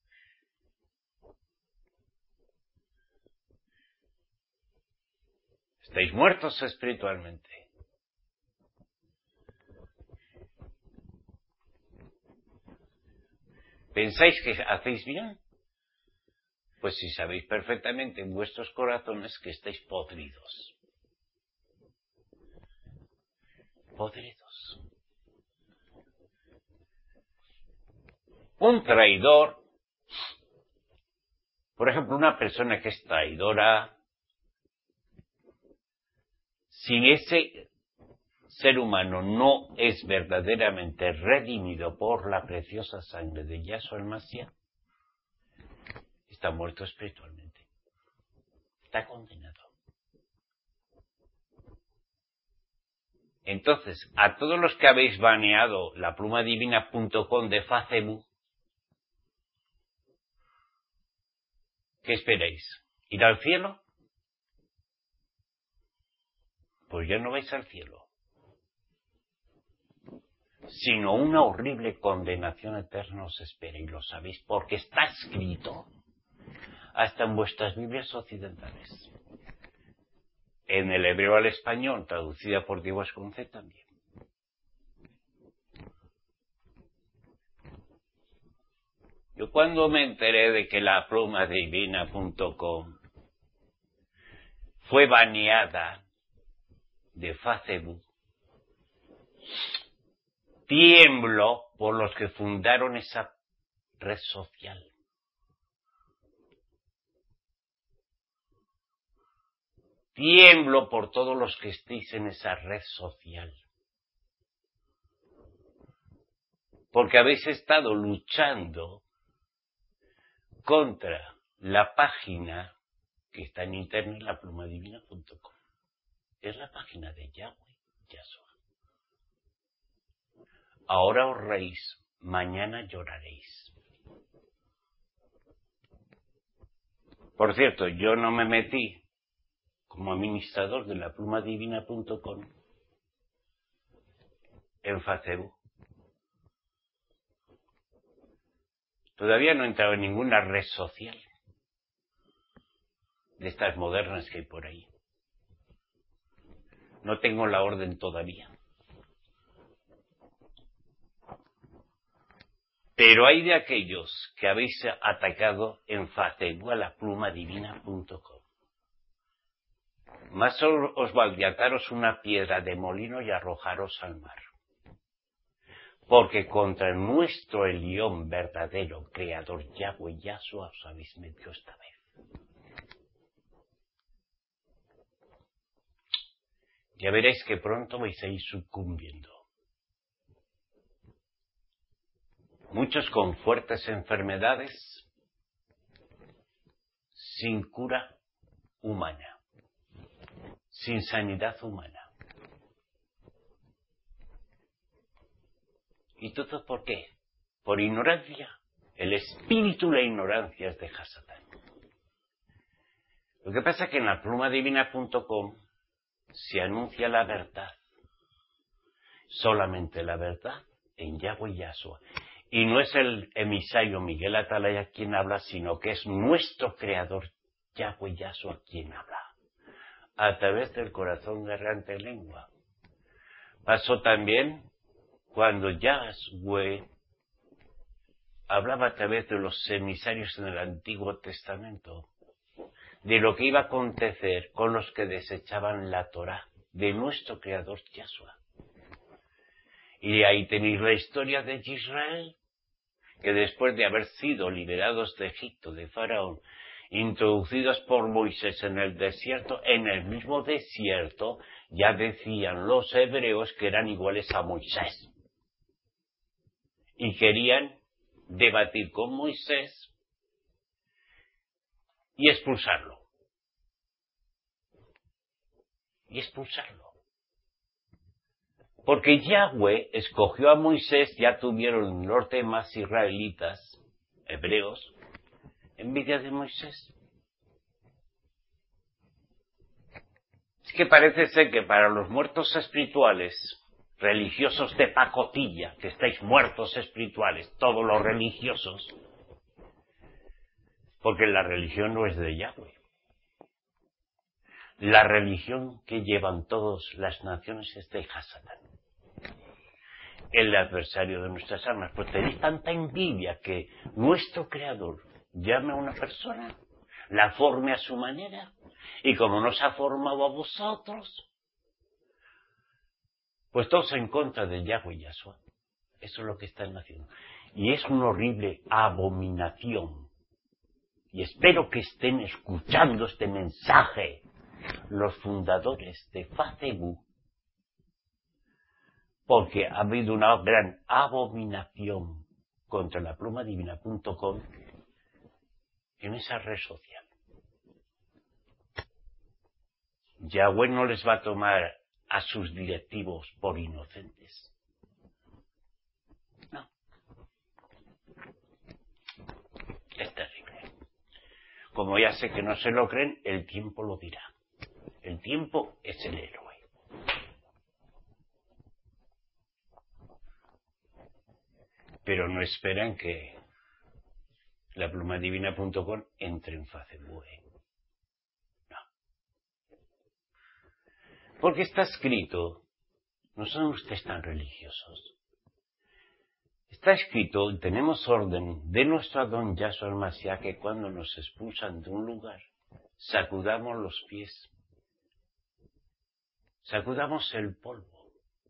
Estáis muertos espiritualmente. ¿Pensáis que hacéis bien? Pues si sabéis perfectamente en vuestros corazones que estáis podridos. Podridos. Un traidor, por ejemplo, una persona que es traidora, si ese ser humano no es verdaderamente redimido por la preciosa sangre de Yahshua el Mashiach, está muerto espiritualmente. Está condenado. Entonces, a todos los que habéis baneado la pluma divina punto com de Facebook, ¿qué esperáis? ¿Ir al cielo? Pues ya no vais al cielo, sino una horrible condenación eterna os espera, y lo sabéis, porque está escrito hasta en vuestras Biblias occidentales. En el hebreo al español, traducida por Diego Vasconce también. Yo cuando me enteré de que la pluma divina punto com fue baneada de Facebook, tiemblo por los que fundaron esa red social. Tiemblo por todos los que estéis en esa red social. Porque habéis estado luchando contra la página que está en internet, la pluma divina punto com. Es la página de Yahweh Yahshua. Ahora os reís, mañana lloraréis. Por cierto, yo no me metí como administrador de la pluma divina punto com en Facebook. Todavía no he entrado en ninguna red social. de estas modernas que hay por ahí. No tengo la orden todavía. Pero hay de aquellos que habéis atacado en Facebook a la pluma divina punto com. Más os valdría ataros una piedra de molino y arrojaros al mar. Porque contra nuestro Elión verdadero, Creador Yahweh Yahshua, os habéis metido esta vez. Ya veréis que pronto vais a ir sucumbiendo. Muchos con fuertes enfermedades, sin cura humana, sin sanidad humana. ¿Y todo por qué? Por ignorancia. El espíritu de la ignorancia es de Hasatán. Lo que pasa es que en la pluma divina punto com se anuncia la verdad. Solamente la verdad en Yahweh Yahshua. Y no es el emisario Miguel Atalaya quien habla, sino que es nuestro creador Yahweh Yahshua quien habla. A través del corazón errante en lengua. Pasó también cuando Yahweh hablaba a través de los emisarios en el Antiguo Testamento, de lo que iba a acontecer con los que desechaban la Torá, de nuestro creador Yahshua. Y ahí tenéis la historia de Israel, que después de haber sido liberados de Egipto, de Faraón, introducidos por Moisés en el desierto, en el mismo desierto ya decían los hebreos que eran iguales a Moisés. Y querían debatir con Moisés y expulsarlo. Y expulsarlo. Porque Yahweh escogió a Moisés, ya tuvieron en el norte más israelitas, hebreos, envidia de Moisés. Es que parece ser que para los muertos espirituales, religiosos de pacotilla, que estáis muertos espirituales, todos los religiosos, porque la religión no es de Yahweh. La religión que llevan todas las naciones es de Hasatán, el adversario de nuestras almas. Pues tenéis tanta envidia que nuestro Creador llame a una persona, la forme a su manera, y como nos ha formado a vosotros, pues todos en contra de Yahweh Yahshua. Eso es lo que están haciendo. Y es una horrible abominación. Y espero que estén escuchando este mensaje los fundadores de Facebook, porque ha habido una gran abominación contra la pluma divina punto com en esa red social. Yahweh no les va a tomar a sus directivos por inocentes. No. Es terrible. Como ya sé que no se lo creen, el tiempo lo dirá. El tiempo es el héroe. Pero no esperan que la pluma divina punto com entre en Facebook. No. Porque está escrito, no son ustedes tan religiosos. Está escrito, y tenemos orden de nuestro Adón Yahshua el Mashiach, que cuando nos expulsan de un lugar, sacudamos los pies, sacudamos el polvo.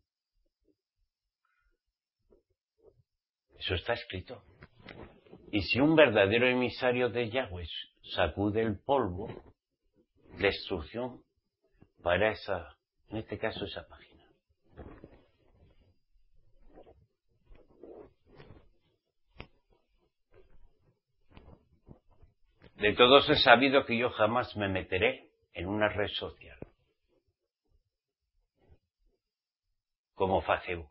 Eso está escrito. Y si un verdadero emisario de Yahweh sacude el polvo, destrucción para esa, en este caso esa página. De todos he sabido que yo jamás me meteré en una red social como Facebook.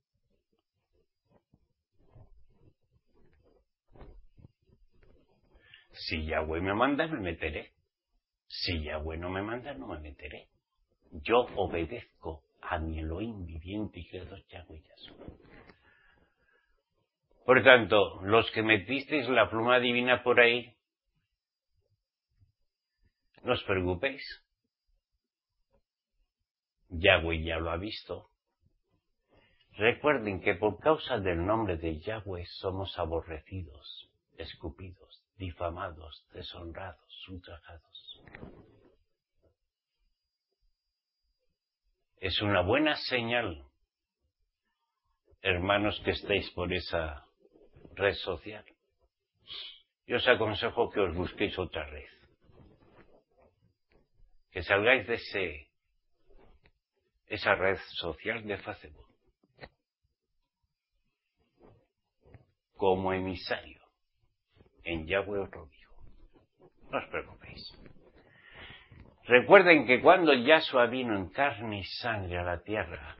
Si Yahweh me manda, me meteré. Si Yahweh no me manda, no me meteré. Yo obedezco a mi Elohim viviente y creador Yahweh Yahshua. Por tanto, los que metisteis la pluma divina por ahí, No os preocupéis. Yahweh ya lo ha visto. Recuerden que por causa del nombre de Yahweh somos aborrecidos, escupidos, difamados, deshonrados, ultrajados. Es una buena señal, hermanos, que estéis por esa red social. Yo os aconsejo que os busquéis otra red. Que salgáis de ese, esa red social de Facebook. Como emisario en Yahweh os lo digo. No os preocupéis. Recuerden que cuando Yahshua vino en carne y sangre a la tierra,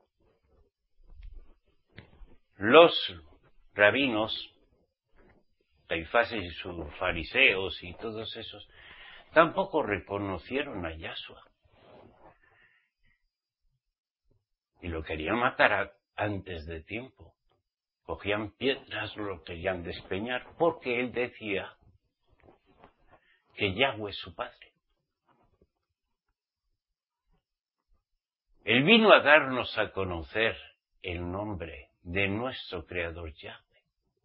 los rabinos, Caifás y sus fariseos y todos esos, tampoco reconocieron a Yahshua. Y lo querían matar a, antes de tiempo. Cogían piedras, lo querían despeñar, porque él decía que Yahweh es su padre. Él vino a darnos a conocer el nombre de nuestro Creador Yahweh.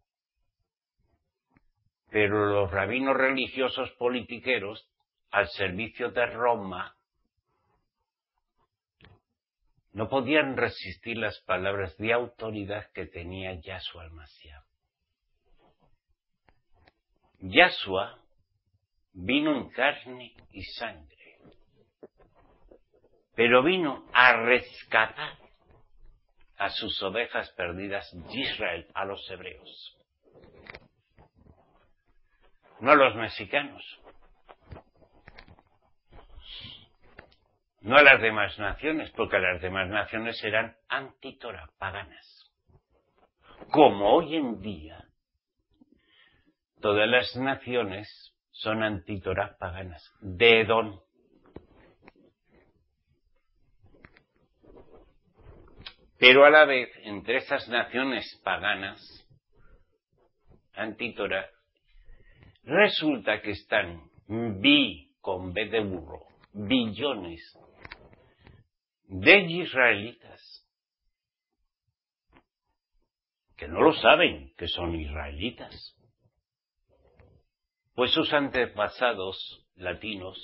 Pero los rabinos religiosos politiqueros, al servicio de Roma, no podían resistir las palabras de autoridad que tenía Yahshua el Mashiach. Yahshua vino en carne y sangre, pero vino a rescatar a sus ovejas perdidas de Israel, a los hebreos, no a los mexicanos, no a las demás naciones, porque las demás naciones eran antitorá, paganas. Como hoy en día todas las naciones son antitorá, paganas, de Edom. Pero a la vez, entre esas naciones paganas, antitorá, resulta que están bi, con B de burro, billones de israelitas que no lo saben que son israelitas. Pues sus antepasados latinos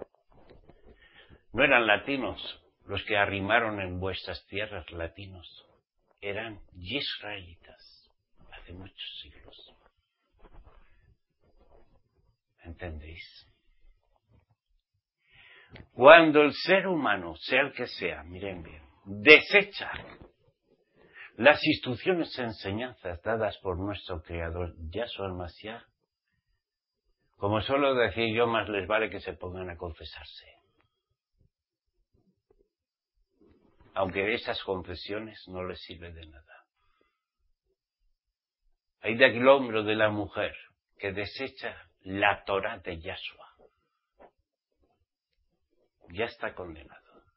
no eran latinos los que arrimaron en vuestras tierras, latinos, eran israelitas hace muchos siglos. ¿Entendéis? Cuando el ser humano, sea el que sea, miren bien, desecha las instrucciones y enseñanzas dadas por nuestro Creador, Yahshua el Mashiach, como suelo decir yo, más les vale que se pongan a confesarse. Aunque esas confesiones no les sirven de nada. Hay de aquel hombre o de la mujer que desecha la Torá de Yahshua. Ya está condenado.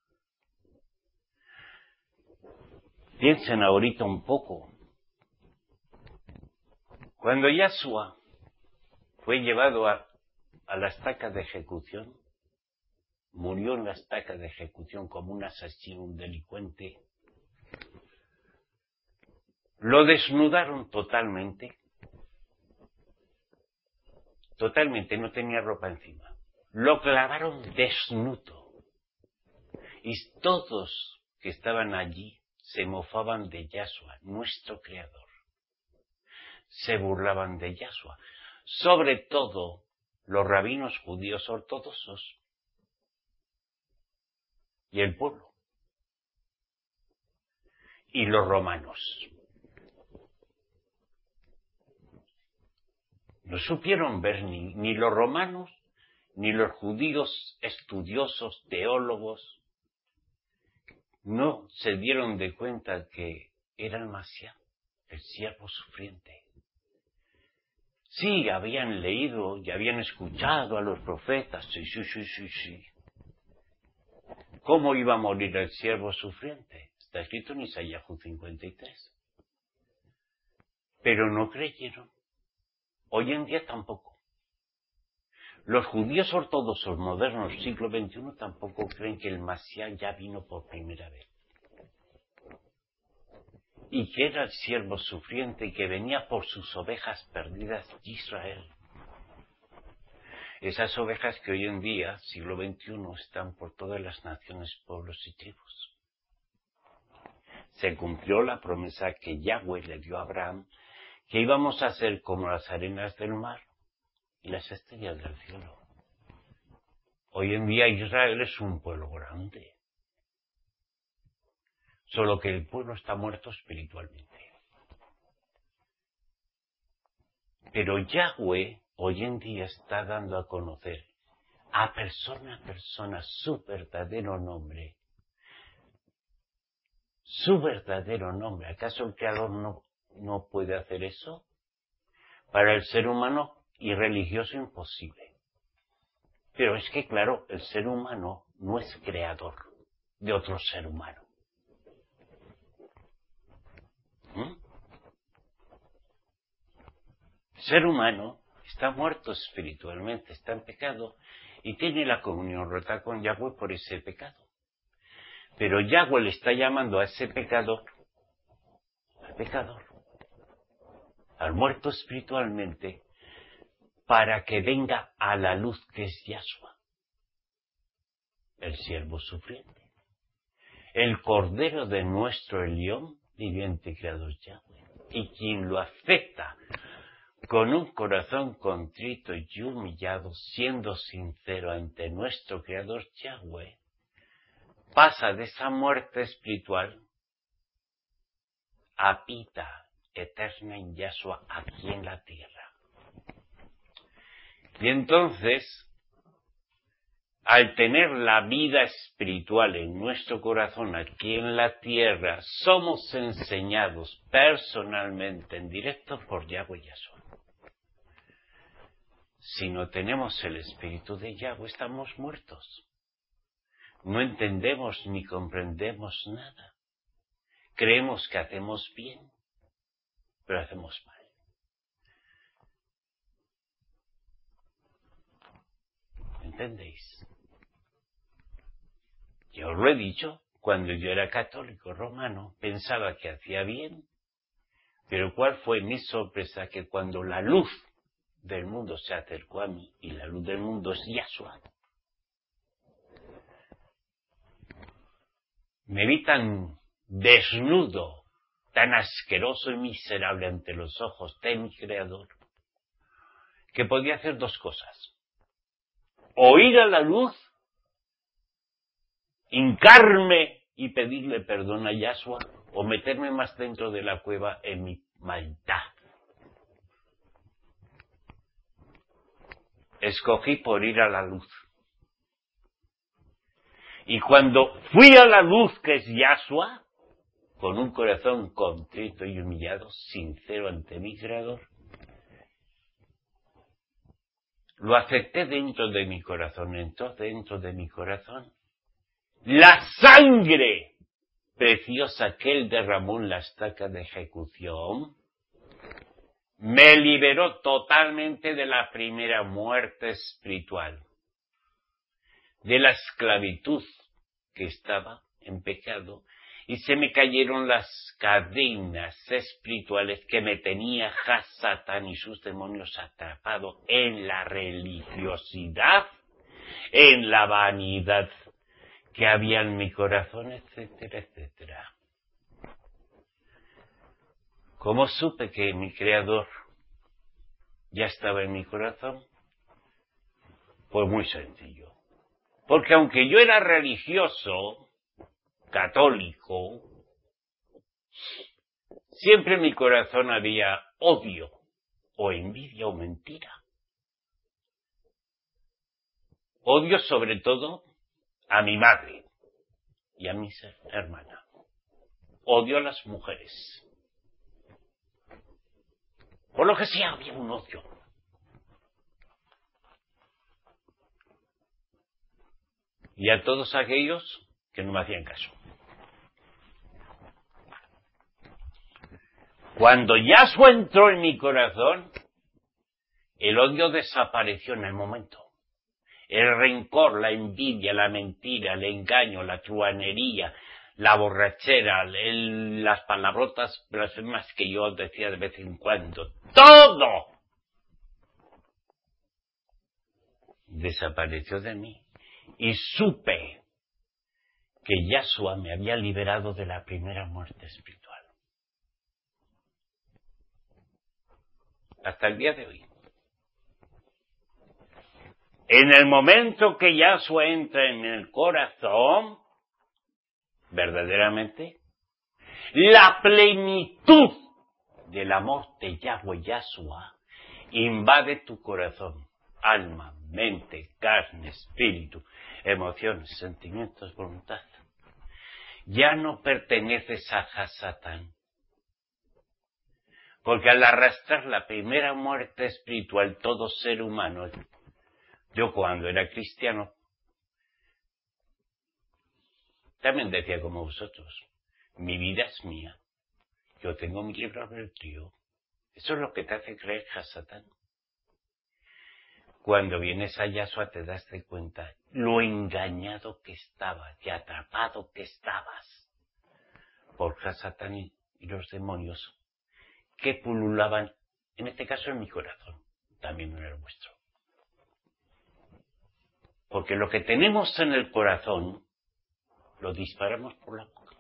Piensen ahorita un poco. Cuando Yahshua fue llevado a, a la estaca de ejecución, murió en la estaca de ejecución como un asesino, un delincuente, lo desnudaron totalmente, totalmente, no tenía ropa encima, lo clavaron desnudo, y todos que estaban allí se mofaban de Yahshua, nuestro Creador, se burlaban de Yahshua, sobre todo los rabinos judíos ortodoxos y el pueblo, y los romanos. No supieron ver ni, ni los romanos, ni los judíos estudiosos, teólogos, no se dieron de cuenta que era el Mashiach, el siervo sufriente. Sí, habían leído y habían escuchado a los profetas, sí, sí, sí, sí, sí. ¿Cómo iba a morir el siervo sufriente? Está escrito en Isaías cincuenta y tres. Pero no creyeron. Hoy en día tampoco. Los judíos ortodoxos modernos siglo veintiuno tampoco creen que el Mashiach ya vino por primera vez. Y que era el siervo sufriente y que venía por sus ovejas perdidas de Israel. Esas ovejas que hoy en día, siglo veintiuno, están por todas las naciones, pueblos y tribus. Se cumplió la promesa que Yahweh le dio a Abraham, que íbamos a ser como las arenas del mar y las estrellas del cielo. Hoy en día Israel es un pueblo grande, solo que el pueblo está muerto espiritualmente. Pero Yahweh hoy en día está dando a conocer a persona a persona su verdadero nombre. Su verdadero nombre. ¿Acaso el Creador no, no puede hacer eso? Para el ser humano y religioso imposible. Pero es que, claro, el ser humano no es creador de otro ser humano. ¿Mm? El ser humano está muerto espiritualmente, está en pecado y tiene la comunión rota con Yahweh por ese pecado. Pero Yahweh le está llamando a ese pecador, al pecador, al muerto espiritualmente, para que venga a la luz que es Yahshua, el siervo sufriente, el cordero de nuestro Elión, viviente creador Yahweh, y quien lo acepta con un corazón contrito y humillado, siendo sincero ante nuestro creador Yahweh, pasa de esa muerte espiritual a vida eterna en Yahshua aquí en la tierra. Y entonces, al tener la vida espiritual en nuestro corazón aquí en la tierra, somos enseñados personalmente, en directo, por Yahweh Yahshua. Si no tenemos el espíritu de Yahweh, estamos muertos. No entendemos ni comprendemos nada. Creemos que hacemos bien, pero hacemos mal. ¿Entendéis? Yo os lo he dicho, cuando yo era católico romano, pensaba que hacía bien, pero ¿cuál fue mi sorpresa? Que cuando la luz del mundo se acercó a mí, y la luz del mundo es Yahshua, me vi tan desnudo, tan asqueroso y miserable ante los ojos de mi Creador, que podía hacer dos cosas: o ir a la luz, hincarme y pedirle perdón a Yahshua, o meterme más dentro de la cueva en mi maldad. Escogí por ir a la luz. Y cuando fui a la luz, que es Yahshua, con un corazón contrito y humillado, sincero ante mi Creador, lo acepté dentro de mi corazón, entró dentro de mi corazón. La sangre preciosa que Él derramó en la estaca de ejecución me liberó totalmente de la primera muerte espiritual, de la esclavitud que estaba en pecado, y se me cayeron las cadenas espirituales que me tenía Satán y sus demonios atrapado en la religiosidad, en la vanidad que había en mi corazón, etcétera, etcétera. ¿Cómo supe que mi Creador ya estaba en mi corazón? Pues muy sencillo. Porque aunque yo era religioso, católico, siempre en mi corazón había odio, o envidia, o mentira. Odio sobre todo a mi madre y a mi hermana. Odio a las mujeres. Por lo que sea, había un odio. Y a todos aquellos que no me hacían caso. Cuando Yahshua entró en mi corazón, el odio desapareció en el momento. el rencor, la envidia, la mentira, el engaño, la truhanería, la borrachera, el, las palabrotas blasfemas que yo decía de vez en cuando, todo desapareció de mí y supe que Yahshua me había liberado de la primera muerte espiritual. Hasta el día de hoy. En el momento que Yahshua entra en el corazón, verdaderamente, la plenitud del amor de Yahweh Yahshua invade tu corazón, alma, mente, carne, espíritu, emociones, sentimientos, voluntad. Ya no perteneces a Hasatán. Porque al arrastrar la primera muerte espiritual, todo ser humano, yo cuando era cristiano, también decía como vosotros, mi vida es mía, yo tengo mi libre albedrío. Eso es lo que te hace creer Hasatán. Cuando vienes a Yahshua te das de cuenta lo engañado que estabas y atrapado que estabas por Hasatán y los demonios que pululaban, en este caso en mi corazón, también en el vuestro. Porque lo que tenemos en el corazón lo disparamos por la boca.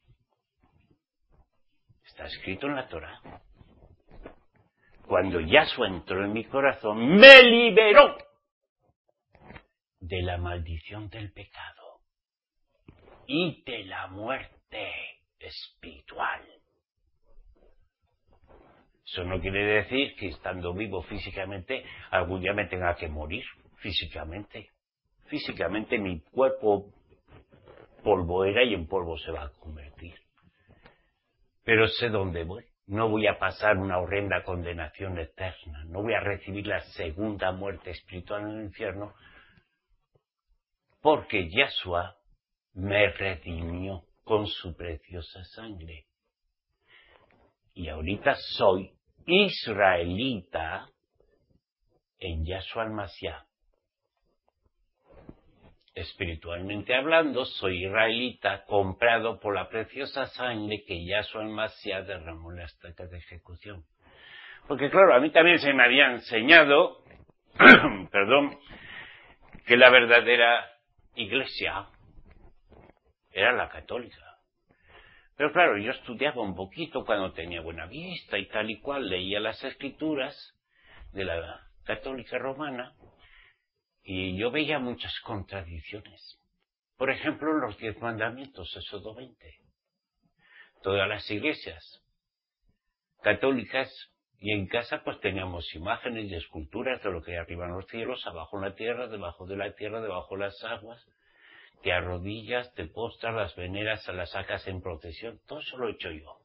Está escrito en la Torá. Cuando Yahshua entró en mi corazón, me liberó de la maldición del pecado y de la muerte espiritual. Eso no quiere decir que estando vivo físicamente, algún día me tenga que morir físicamente. Físicamente mi cuerpo polvo era y en polvo se va a convertir. Pero sé dónde voy. No voy a pasar una horrenda condenación eterna. No voy a recibir la segunda muerte espiritual en el infierno. Porque Yahshua me redimió con su preciosa sangre. Y ahorita soy israelita en Yahshua al-Mashiach. Espiritualmente hablando, soy israelita comprado por la preciosa sangre que Yahshua al-Mashiach derramó en la estaca de ejecución. Porque claro, a mí también se me había enseñado, perdón, que la verdadera iglesia era la católica. Pero claro, yo estudiaba un poquito cuando tenía buena vista y tal y cual, leía las escrituras de la católica romana y yo veía muchas contradicciones. Por ejemplo, en los diez mandamientos, Éxodo veinte. Todas las iglesias católicas y en casa pues teníamos imágenes y esculturas de lo que hay arriba en los cielos, abajo en la tierra, debajo de la tierra, debajo de las aguas. Te arrodillas, te postras, las veneras, las sacas en procesión. Todo eso lo he hecho yo.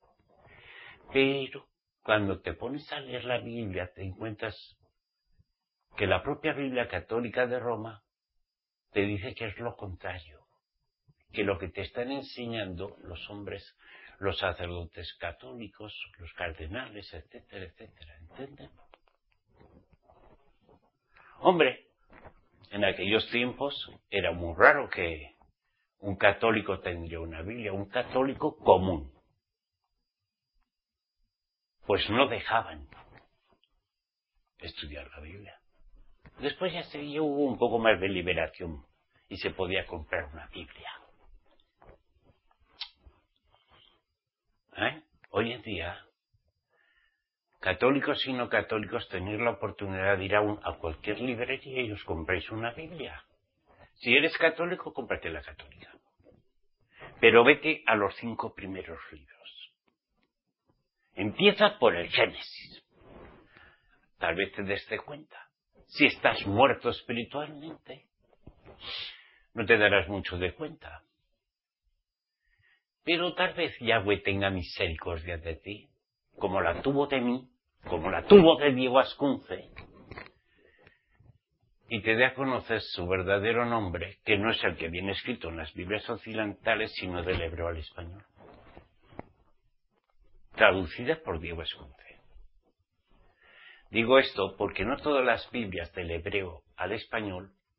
Pero cuando te pones a leer la Biblia te encuentras que la propia Biblia católica de Roma te dice que es lo contrario. Que lo que te están enseñando los hombres, los sacerdotes católicos, los cardenales, etcétera, etcétera. ¿Entienden? Hombre, en aquellos tiempos era muy raro que un católico tendría una Biblia, un católico común. Pues no dejaban estudiar la Biblia. Después ya se hubo un poco más de liberación y se podía comprar una Biblia. ¿Eh? Hoy en día, católicos y no católicos tenéis la oportunidad de ir a, un, a cualquier librería y os compráis una Biblia. Si eres católico, cómprate la católica. Pero vete a los cinco primeros libros. Empieza por el Génesis. Tal vez te des de cuenta. Si estás muerto espiritualmente, no te darás mucho de cuenta. Pero tal vez Yahweh tenga misericordia de ti, como la tuvo de mí, como la tuvo de Diego Ascunce, y te dé a conocer su verdadero nombre, que no es el que viene escrito en las Biblias occidentales, sino del hebreo al español. Traducida por Diego Ascunce. Digo esto porque no todas las Biblias del hebreo al español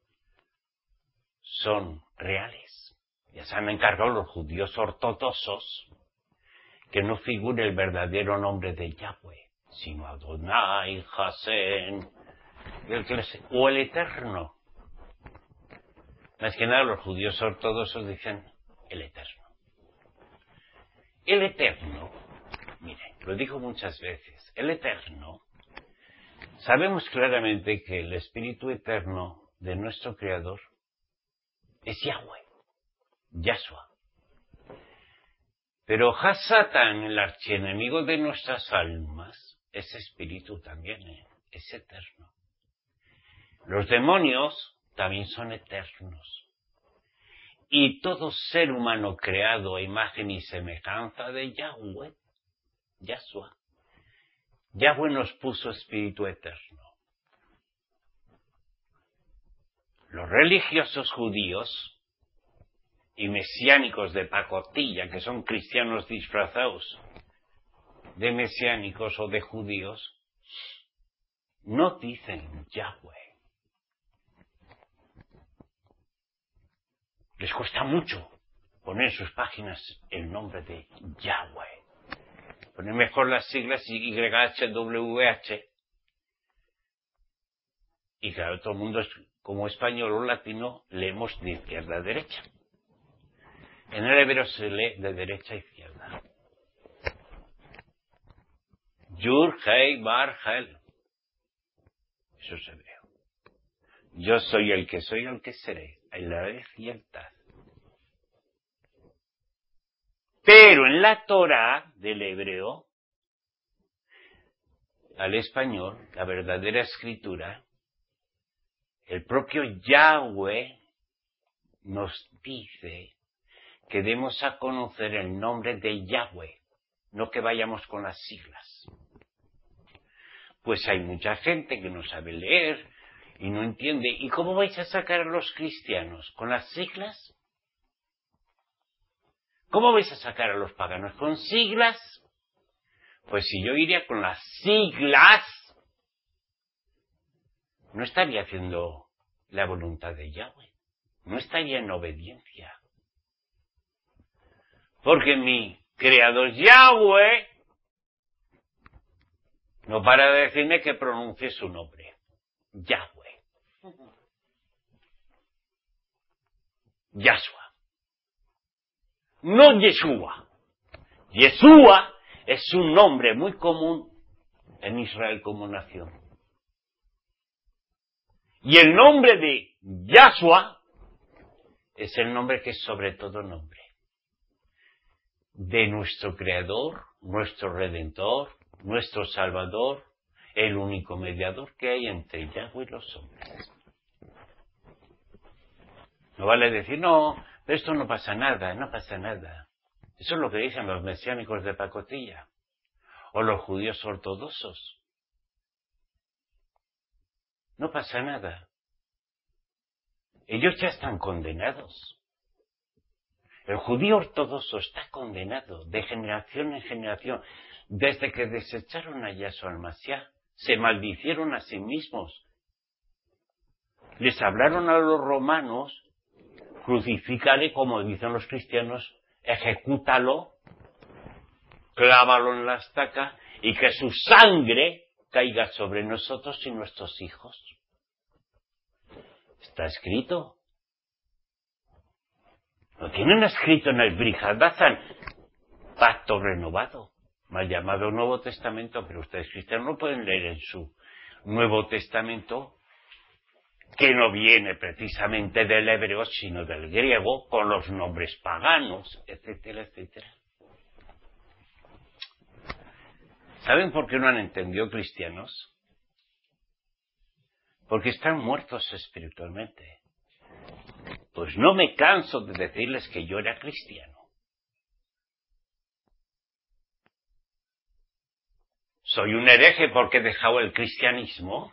son reales. Ya se han encargado los judíos ortodoxos que no figure el verdadero nombre de Yahweh, sino Adonai, Hasén, o el Eterno. Más que nada los judíos ortodoxos dicen el Eterno. El Eterno, mire, lo digo muchas veces, el Eterno, sabemos claramente que el Espíritu Eterno de nuestro Creador es Yahweh, Yahshua. Pero Hasatán, el archienemigo de nuestras almas, es espíritu también, ¿eh? Es eterno. Los demonios también son eternos. Y todo ser humano creado a imagen y semejanza de Yahweh, Yahshua, Yahweh nos puso espíritu eterno. Los religiosos judíos y mesiánicos de pacotilla, que son cristianos disfrazados de mesiánicos o de judíos, no dicen Yahweh. Les cuesta mucho poner en sus páginas el nombre de Yahweh. Poner mejor las siglas Y H W H. Y claro, todo el mundo, como español o latino, leemos de izquierda a derecha. En el hebreo se lee de derecha a izquierda. Yur, Hei, Bar, Hel. Eso es hebreo. Yo soy el que soy, el que seré. El Aleph y el Taz. Pero en la Torá del hebreo, al español, la verdadera escritura, el propio Yahweh nos dice que demos a conocer el nombre de Yahweh, no que vayamos con las siglas. Pues hay mucha gente que no sabe leer y no entiende. ¿Y cómo vais a sacar a los cristianos? ¿Con las siglas? ¿Cómo vais a sacar a los paganos? ¿Con siglas? Pues si yo iría con las siglas, no estaría haciendo la voluntad de Yahweh. No estaría en obediencia. Porque mi creador Yahweh no para de decirme que pronuncie su nombre. Yahweh. Yahshua. No Yeshua. Yeshua es un nombre muy común en Israel como nación. Y el nombre de Yahshua es el nombre que es sobre todo nombre. De nuestro Creador, nuestro Redentor, nuestro Salvador, el único mediador que hay entre Yahweh y los hombres. No vale decir, no, pero esto no pasa nada, no pasa nada. Eso es lo que dicen los mesiánicos de pacotilla, o los judíos ortodoxos. No pasa nada. Ellos ya están condenados. El judío ortodoxo está condenado de generación en generación. Desde que desecharon a Yahshua al Mashiach, se maldicieron a sí mismos. Les hablaron a los romanos, crucifícale, como dicen los cristianos, ejecútalo, clávalo en la estaca y que su sangre caiga sobre nosotros y nuestros hijos. Está escrito. Lo tienen escrito en el Brit Hadashah, pacto renovado, mal llamado Nuevo Testamento, pero ustedes cristianos no pueden leer en su Nuevo Testamento, que no viene precisamente del hebreo, sino del griego, con los nombres paganos, etcétera, etcétera. ¿Saben por qué no han entendido cristianos? Porque están muertos espiritualmente. Pues no me canso de decirles que yo era cristiano. ¿Soy un hereje porque he dejado el cristianismo?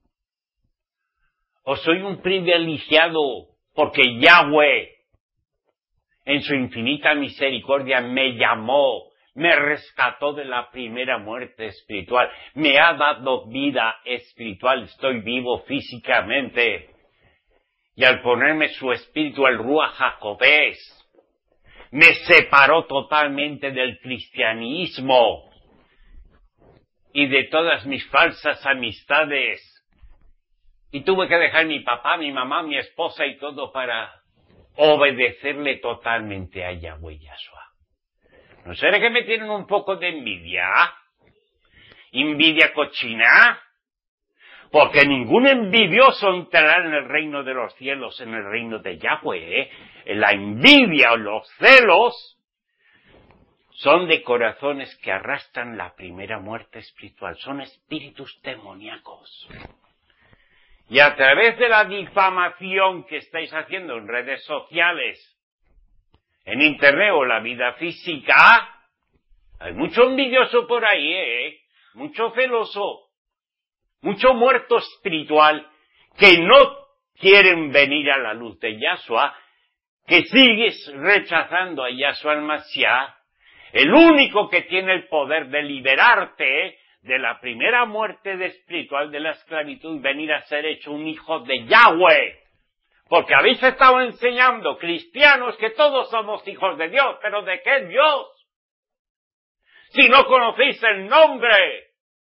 ¿O soy un privilegiado porque Yahweh, en su infinita misericordia, me llamó, me rescató de la primera muerte espiritual, me ha dado vida espiritual, estoy vivo físicamente? Y al ponerme su espíritu, el Ruach HaKodesh, me separó totalmente del cristianismo y de todas mis falsas amistades. Y tuve que dejar mi papá, mi mamá, mi esposa y todo para obedecerle totalmente a Yahweh Yahshua. ¿No será que me tienen un poco de envidia? ¿Envidia cochina? Porque ningún envidioso entrará en el reino de los cielos, en el reino de Yahweh. ¿eh? La envidia o los celos son de corazones que arrastran la primera muerte espiritual. Son espíritus demoníacos. Y a través de la difamación que estáis haciendo en redes sociales, en internet o la vida física, hay mucho envidioso por ahí, ¿eh? Mucho celoso. Mucho muerto espiritual que no quieren venir a la luz de Yahshua, que sigues rechazando a Yahshua el Mashiach, el único que tiene el poder de liberarte de la primera muerte de espiritual de la esclavitud y venir a ser hecho un hijo de Yahweh. Porque habéis estado enseñando, cristianos, que todos somos hijos de Dios, pero ¿de qué Dios? Si no conocéis el nombre.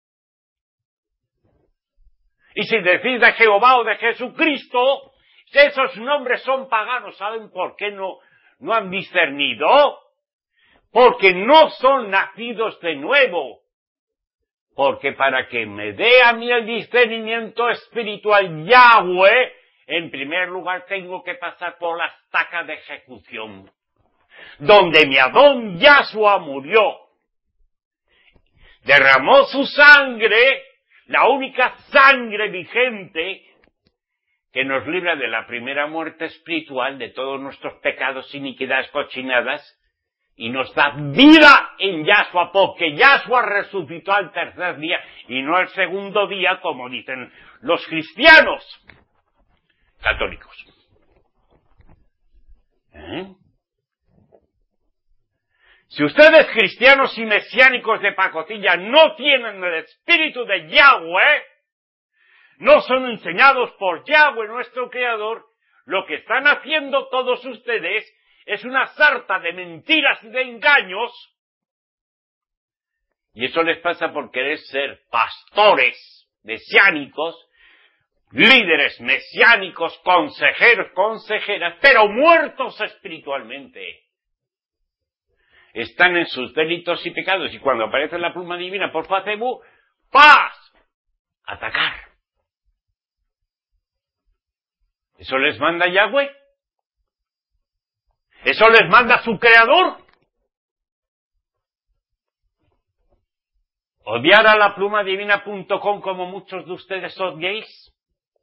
Y si decís de Jehová o de Jesucristo, esos nombres son paganos. ¿Saben por qué no, no han discernido? Porque no son nacidos de nuevo. Porque para que me dé a mí el discernimiento espiritual Yahweh, en primer lugar tengo que pasar por la estaca de ejecución, donde mi Adón Yahshua murió. Derramó su sangre, la única sangre vigente que nos libra de la primera muerte espiritual, de todos nuestros pecados, iniquidades, cochinadas, y nos da vida en Yahshua, porque Yahshua resucitó al tercer día, y no al segundo día, como dicen los cristianos católicos. ¿Eh? Si ustedes, cristianos y mesiánicos de pacotilla, no tienen el espíritu de Yahweh, no son enseñados por Yahweh, nuestro Creador, lo que están haciendo todos ustedes es una sarta de mentiras y de engaños, y eso les pasa por querer ser pastores mesiánicos, líderes mesiánicos, consejeros, consejeras, pero muertos espiritualmente. Están en sus delitos y pecados, y cuando aparece la pluma divina por Facebook, ¡paz! Atacar. ¿Eso les manda Yahweh? ¿Eso les manda su Creador? ¿Odiar a la pluma divina punto com como muchos de ustedes odiéis?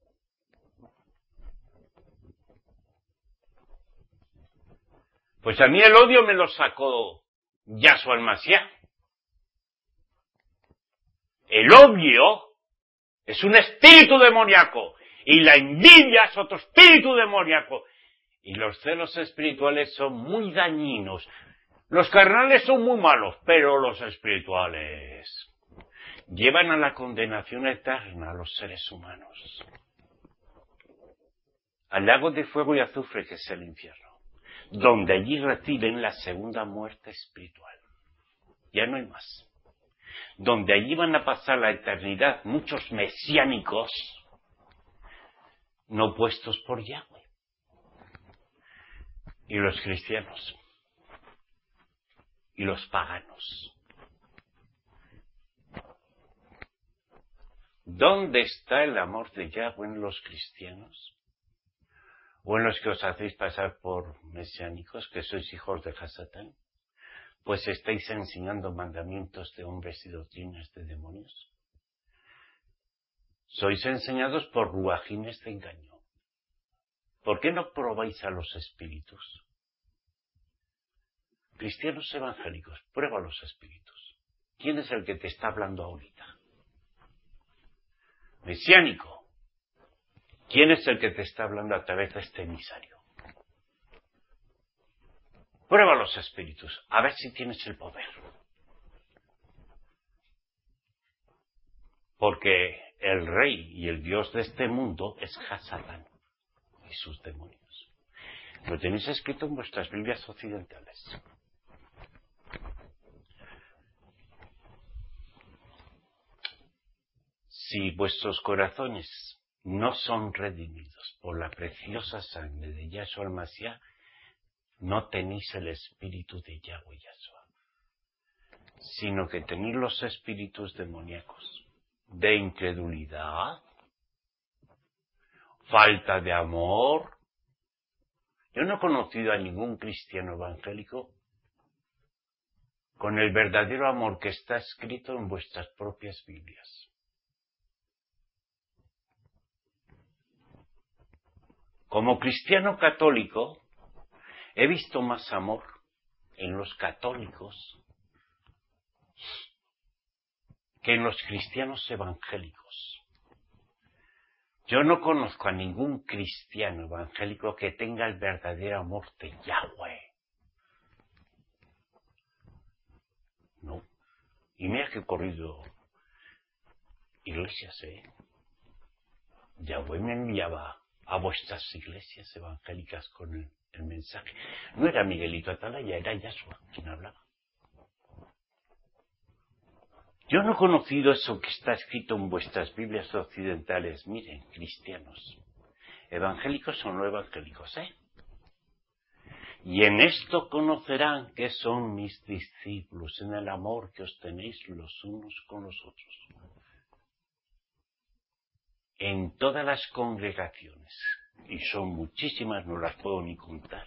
Pues a mí el odio me lo sacó Yahshua el Mashiach. El odio es un espíritu demoníaco y la envidia es otro espíritu demoníaco. Y los celos espirituales son muy dañinos. Los carnales son muy malos, pero los espirituales llevan a la condenación eterna a los seres humanos. Al lago de fuego y azufre que es el infierno, donde allí reciben la segunda muerte espiritual. Ya no hay más. Donde allí van a pasar la eternidad muchos mesiánicos no puestos por Yahweh. Y los cristianos. Y los paganos. ¿Dónde está el amor de Yahweh en los cristianos? ¿O en los que os hacéis pasar por mesiánicos, que sois hijos de Hasatán? Pues estáis enseñando mandamientos de hombres y doctrinas de demonios. Sois enseñados por ruajines de engaño. ¿Por qué no probáis a los espíritus? Cristianos evangélicos, prueba los espíritus. ¿Quién es el que te está hablando ahorita? Mesiánico, ¿quién es el que te está hablando a través de este emisario? Prueba los espíritus, a ver si tienes el poder. Porque el rey y el Dios de este mundo es Hasatán. y sus demonios. Lo tenéis escrito en vuestras Biblias occidentales. Si vuestros corazones no son redimidos por la preciosa sangre de Yahshua el Mashiach, no tenéis el espíritu de Yahweh Yahshua, sino que tenéis los espíritus demoníacos de incredulidad, falta de amor. Yo no he conocido a ningún cristiano evangélico con el verdadero amor que está escrito en vuestras propias Biblias. Como cristiano católico, he visto más amor en los católicos que en los cristianos evangélicos. Yo no conozco a ningún cristiano evangélico que tenga el verdadero amor de Yahweh. No. Y mira que he corrido iglesias, ¿eh? Yahweh me enviaba a vuestras iglesias evangélicas con el, el mensaje. No era Miguelito Atalaya, era Yahshua quien hablaba. Yo no he conocido eso que está escrito en vuestras Biblias occidentales. Miren, cristianos, evangélicos o no evangélicos, ¿eh? Y en esto conocerán que son mis discípulos, en el amor que os tenéis los unos con los otros. En todas las congregaciones, y son muchísimas, no las puedo ni contar,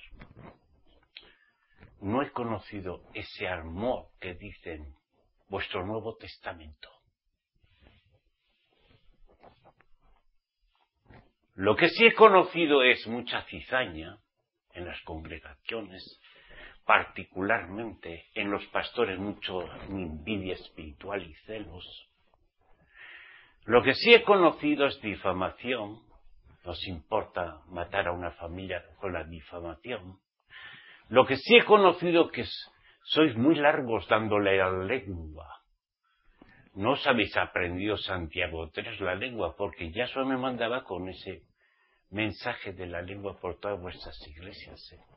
no he conocido ese amor que dicen vuestro Nuevo Testamento. Lo que sí he conocido es mucha cizaña en las congregaciones, particularmente en los pastores, mucho envidia espiritual y celos. Lo que sí he conocido es difamación. Nos importa matar a una familia con la difamación. Lo que sí he conocido que es, sois muy largos dándole la lengua. No os habéis aprendido Santiago tres la lengua, porque ya solo me mandaba con ese mensaje de la lengua por todas vuestras iglesias. ¿eh?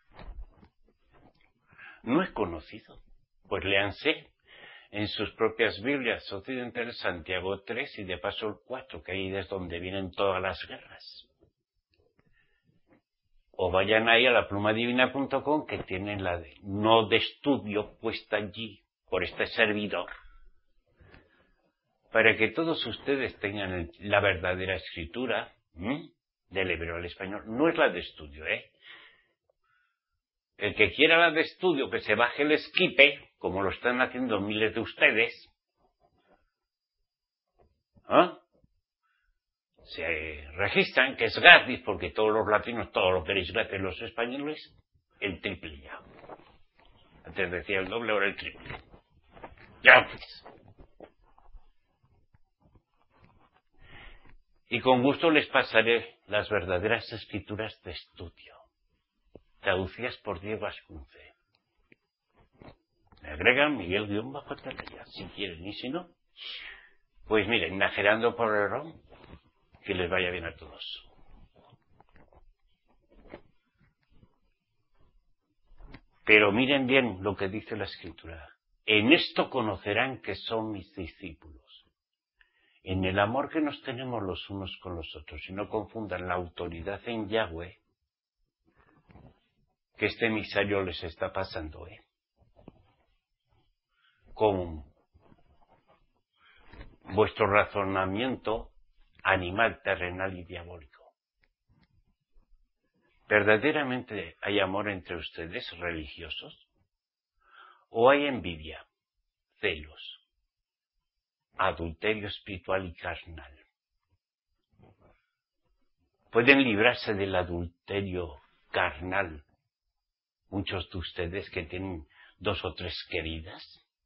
No he conocido. Pues léanse en sus propias Biblias occidentales Santiago tres y de paso el cuatro, que ahí es donde vienen todas las guerras. O vayan ahí a la pluma divina punto com, que tienen la de no de estudio puesta allí por este servidor, para que todos ustedes tengan la verdadera escritura, ¿m? Del hebreo al español. No es la de estudio, ¿eh? El que quiera la de estudio, que se baje el esquipe, como lo están haciendo miles de ustedes. ¿Ah? Se registran, que es gratis, porque todos los latinos, todos lo queréis gratis, los españoles, el triple ya. Antes decía el doble, ahora el triple. Gratis. Y con gusto les pasaré las verdaderas escrituras de estudio, traducidas por Diego Ascunce. Me agregan Miguel-Atalaya, si quieren, y si no, pues miren, najerando por el ron, que les vaya bien a todos. Pero miren bien lo que dice la Escritura. En esto conocerán que son mis discípulos. En el amor que nos tenemos los unos con los otros. Y no confundan la autoridad en Yahweh que este emisario les está pasando, ¿eh? Con vuestro razonamiento animal, terrenal y diabólico. ¿Verdaderamente hay amor entre ustedes religiosos? ¿O hay envidia, celos, adulterio espiritual y carnal? ¿Pueden librarse del adulterio carnal muchos de ustedes que tienen dos o tres queridas?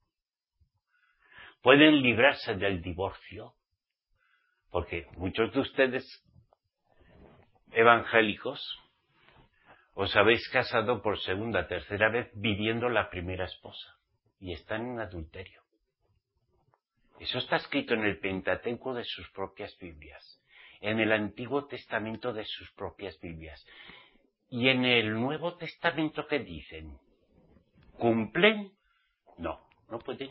¿Pueden librarse del divorcio? Porque muchos de ustedes evangélicos os habéis casado por segunda, tercera vez viviendo la primera esposa y están en adulterio. Eso está escrito en el Pentateuco de sus propias Biblias. en el Antiguo Testamento de sus propias Biblias. ¿Y en el Nuevo Testamento qué dicen? ¿Cumplen? No, no pueden.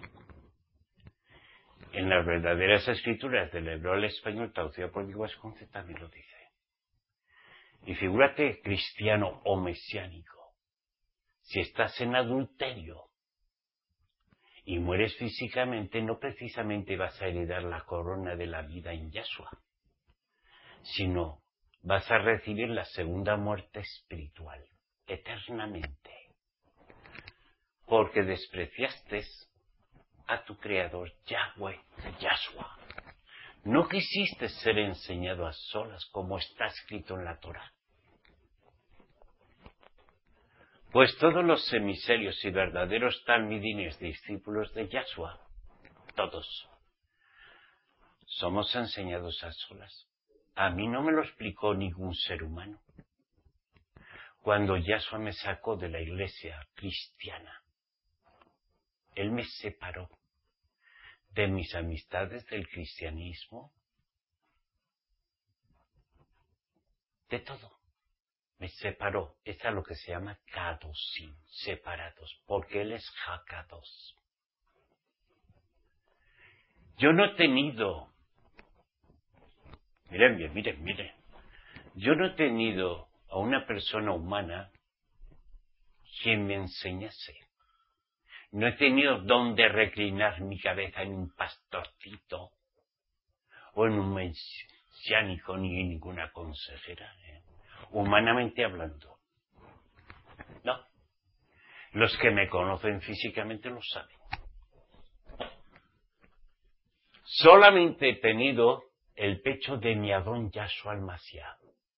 En las verdaderas escrituras del hebreo al español, traducido por Diego Vasconce, también lo dice. Y figúrate, cristiano o mesiánico, si estás en adulterio y mueres físicamente, no precisamente vas a heredar la corona de la vida en Yahshua, sino vas a recibir la segunda muerte espiritual, eternamente, porque despreciaste a tu Creador, Yahweh, Yahshua. No quisiste ser enseñado a solas, como está escrito en la Torá. Pues todos los emisarios y verdaderos talmidines, discípulos de Yahshua, todos, somos enseñados a solas. A mí no me lo explicó ningún ser humano. Cuando Yahshua me sacó de la iglesia cristiana, Él me separó de mis amistades del cristianismo, de todo. Me separó. Es a lo que se llama kadosim, separados, porque Él es hakados. Yo no he tenido, miren bien, miren, miren, yo no he tenido a una persona humana quien me enseñase. No he tenido donde reclinar mi cabeza en un pastorcito o en un mesiánico ni en ninguna consejera, ¿eh? Humanamente hablando. No. Los que me conocen físicamente lo saben. Solamente he tenido el pecho de mi Adón Yahshua al-Mashiach,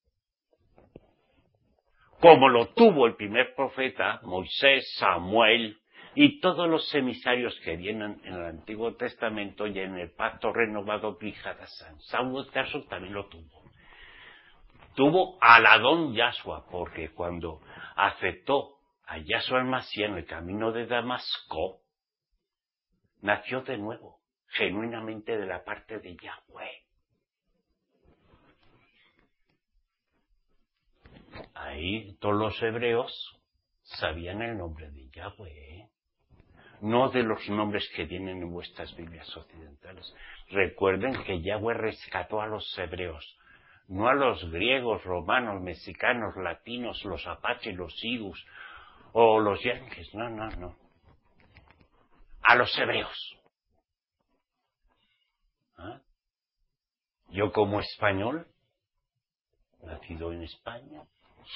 como lo tuvo el primer profeta, Moisés, Samuel, y todos los emisarios que vienen en el Antiguo Testamento y en el Pacto Renovado Brijadasan. Saúl de Tarso también lo tuvo. Tuvo al Adón Yahshua, porque cuando aceptó a Yahshua al-Mashiach en el camino de Damasco, nació de nuevo, genuinamente de la parte de Yahweh. Ahí todos los hebreos sabían el nombre de Yahweh, ¿eh? No de los nombres que vienen en vuestras Biblias occidentales. Recuerden que Yahweh rescató a los hebreos, no a los griegos, romanos, mexicanos, latinos, los apaches, los sigus o los yanquis. No, no, no. A los hebreos. ¿Ah? Yo como español, nacido en España,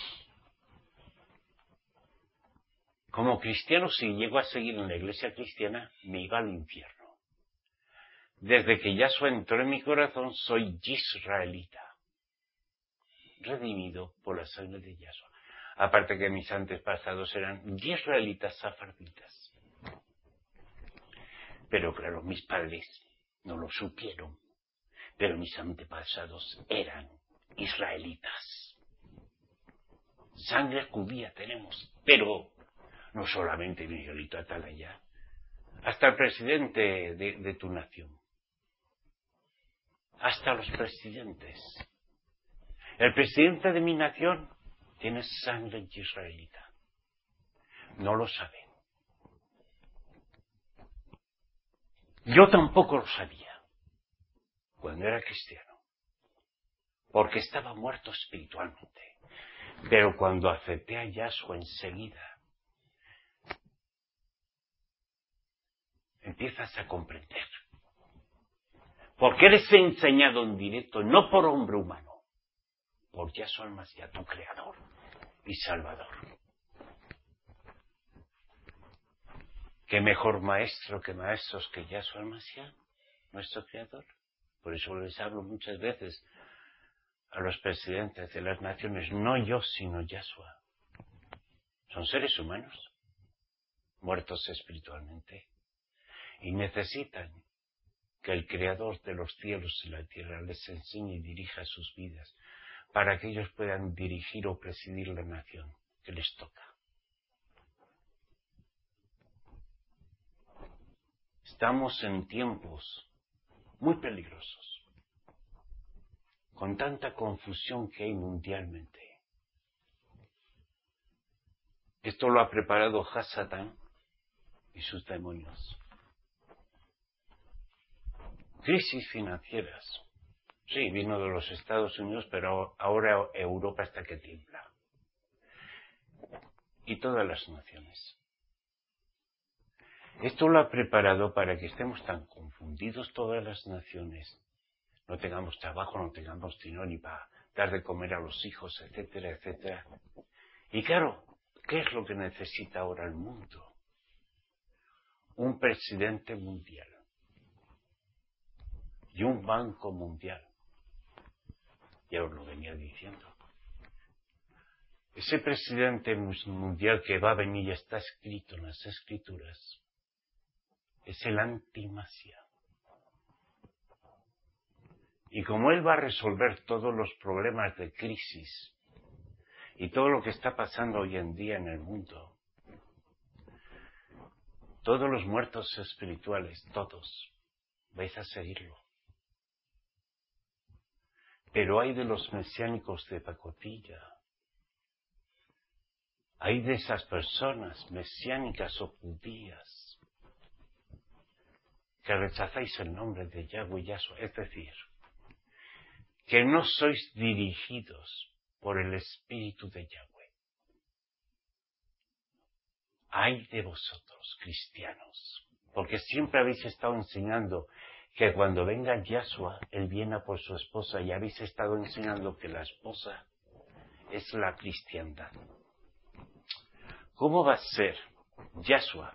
como cristiano, si llego a seguir en la iglesia cristiana, me iba al infierno. Desde que Yahshua entró en mi corazón, soy israelita, redimido por la sangre de Yahshua. Aparte que mis antepasados eran israelitas safarditas. Pero claro, mis padres no lo supieron, pero mis antepasados eran israelitas. Sangre judía tenemos, pero no solamente Miguelito Atalaya, hasta el presidente de, de tu nación, hasta los presidentes. El presidente de mi nación tiene sangre israelita. No lo saben. Yo tampoco lo sabía cuando era cristiano, porque estaba muerto espiritualmente. Pero cuando acepté a Yahshua enseguida, empiezas a comprender. Porque eres enseñado en directo, no por hombre humano, por Yahshua al-Mashiach, tu Creador y Salvador. ¿Qué mejor maestro que maestros que Yahshua al-Mashiach, nuestro Creador? Por eso les hablo muchas veces a los presidentes de las naciones, no yo, sino Yahshua. Son seres humanos, muertos espiritualmente, y necesitan que el Creador de los cielos y la tierra les enseñe y dirija sus vidas, para que ellos puedan dirigir o presidir la nación que les toca. Estamos en tiempos muy peligrosos. con tanta confusión que hay mundialmente. Esto lo ha preparado Hasatán y sus demonios. Crisis financieras. Sí, vino de los Estados Unidos, pero ahora Europa está que tiembla. Y todas las naciones. Esto lo ha preparado para que estemos tan confundidos todas las naciones. No tengamos trabajo, no tengamos dinero ni para dar de comer a los hijos, etcétera, etcétera. Y claro, ¿qué es lo que necesita ahora el mundo? Un presidente mundial. Y un banco mundial. Ya os lo venía diciendo. Ese presidente mundial que va a venir ya está escrito en las Escrituras. Es el antimasia. Y como él va a resolver todos los problemas de crisis y todo lo que está pasando hoy en día en el mundo, todos los muertos espirituales, todos, vais a seguirlo. Pero hay de los mesiánicos de pacotilla, hay de esas personas mesiánicas o judías que rechazáis el nombre de Yahweh y Yahshua, es decir, que no sois dirigidos por el Espíritu de Yahweh. Ay de vosotros, cristianos, porque siempre habéis estado enseñando que cuando venga Yahshua, él viene por su esposa, y habéis estado enseñando que la esposa es la cristiandad. ¿Cómo va a ser Yahshua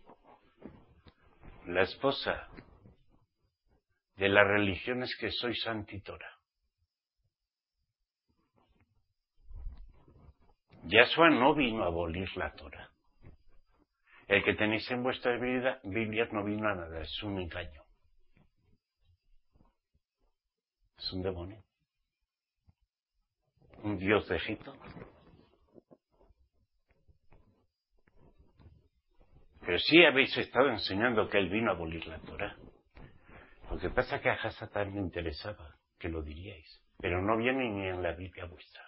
la esposa de las religiones que sois antitora? Yahshua no vino a abolir la Torah. El que tenéis en vuestra Biblia no vino a nada, es un engaño. Es un demonio. Un dios de Egipto. Pero sí habéis estado enseñando que él vino a abolir la Torah. Lo que pasa es que a Hasatán le interesaba que lo diríais, pero no viene ni en la Biblia vuestra.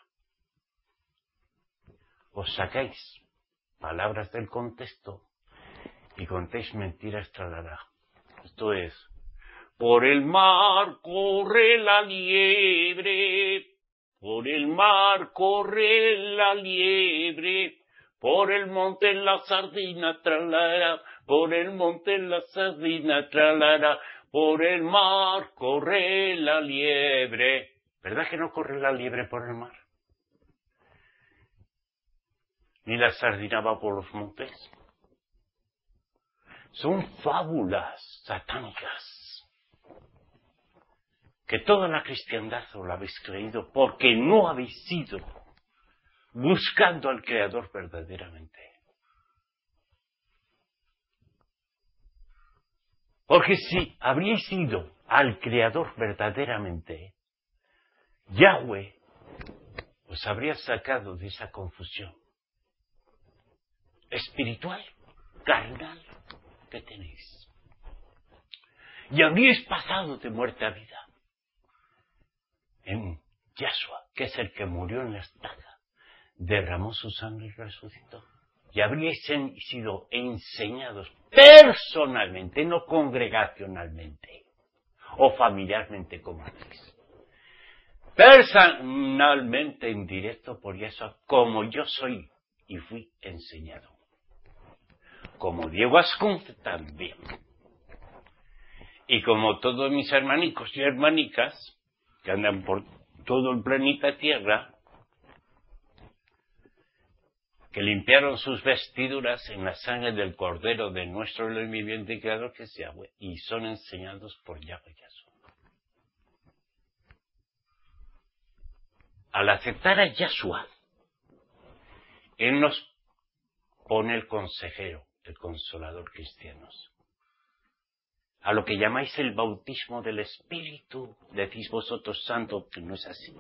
Os sacáis palabras del contexto y contéis mentiras tralará. Esto es, por el mar corre la liebre, por el mar corre la liebre, por el monte la sardina tralará, por el monte la sardina tralará, por el mar corre la liebre. ¿Verdad que no corre la liebre por el mar? Ni la sardina va por los montes. Son fábulas satánicas que toda la cristiandad os la habéis creído porque no habéis ido buscando al Creador verdaderamente. Porque si habríais ido al Creador verdaderamente, Yahweh os habría sacado de esa confusión espiritual, carnal que tenéis. Y habríais pasado de muerte a vida en Yahshua, que es el que murió en la estaca, derramó su sangre y resucitó. Y habríais sido enseñados personalmente, no congregacionalmente o familiarmente como hacéis. Personalmente en directo por Yahshua, como yo soy y fui enseñado. Como Diego Ascunce también. Y como todos mis hermanicos y hermanicas, que andan por todo el planeta Tierra, que limpiaron sus vestiduras en la sangre del Cordero de nuestro viviente y Creador, que es Yahweh, y son enseñados por Yahweh Yahshua. Al aceptar a Yahshua, Él nos pone el consejero, el consolador cristianos. A lo que llamáis el bautismo del Espíritu, decís vosotros santo, que no es así.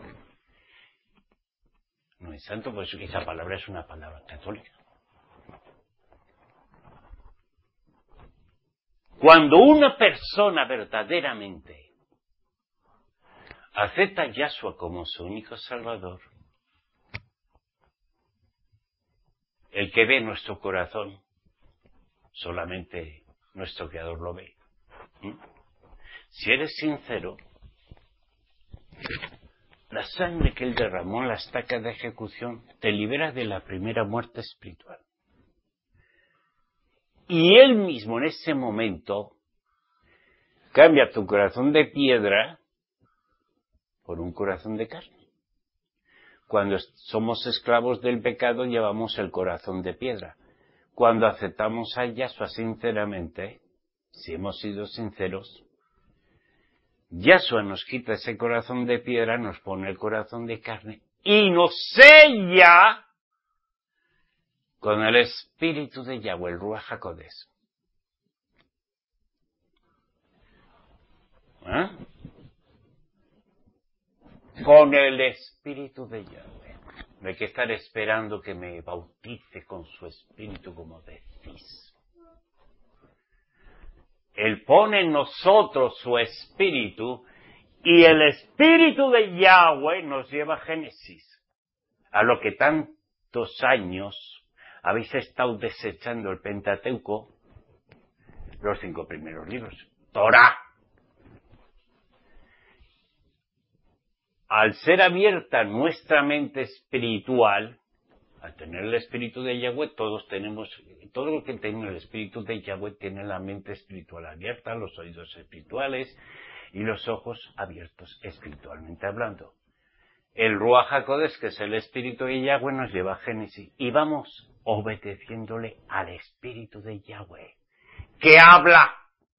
No es santo, por eso que esa palabra es una palabra católica. Cuando una persona verdaderamente acepta a Yahshua como su único Salvador, el que ve nuestro corazón, solamente nuestro Creador lo ve. ¿Mm? Si eres sincero, la sangre que Él derramó en la estaca de ejecución te libera de la primera muerte espiritual. Y Él mismo en ese momento cambia tu corazón de piedra por un corazón de carne. Cuando somos esclavos del pecado llevamos el corazón de piedra. Cuando aceptamos a Yahshua sinceramente, si hemos sido sinceros, Yahshua nos quita ese corazón de piedra, nos pone el corazón de carne y nos sella con el espíritu de Yahweh, el Ruach HaKodesh. ¿Eh? Con el espíritu de Yahweh. No hay que estar esperando que me bautice con su espíritu, como decís. Él pone en nosotros su espíritu y el espíritu de Yahweh nos lleva a Génesis, a lo que tantos años habéis estado desechando el Pentateuco, los cinco primeros libros, Torah. Al ser abierta nuestra mente espiritual, al tener el espíritu de Yahweh, todos tenemos, todo lo que tiene el espíritu de Yahweh tiene la mente espiritual abierta, los oídos espirituales y los ojos abiertos espiritualmente hablando. El Ruach HaKodesh, que es el espíritu de Yahweh, nos lleva a Génesis y vamos obedeciéndole al espíritu de Yahweh, que habla.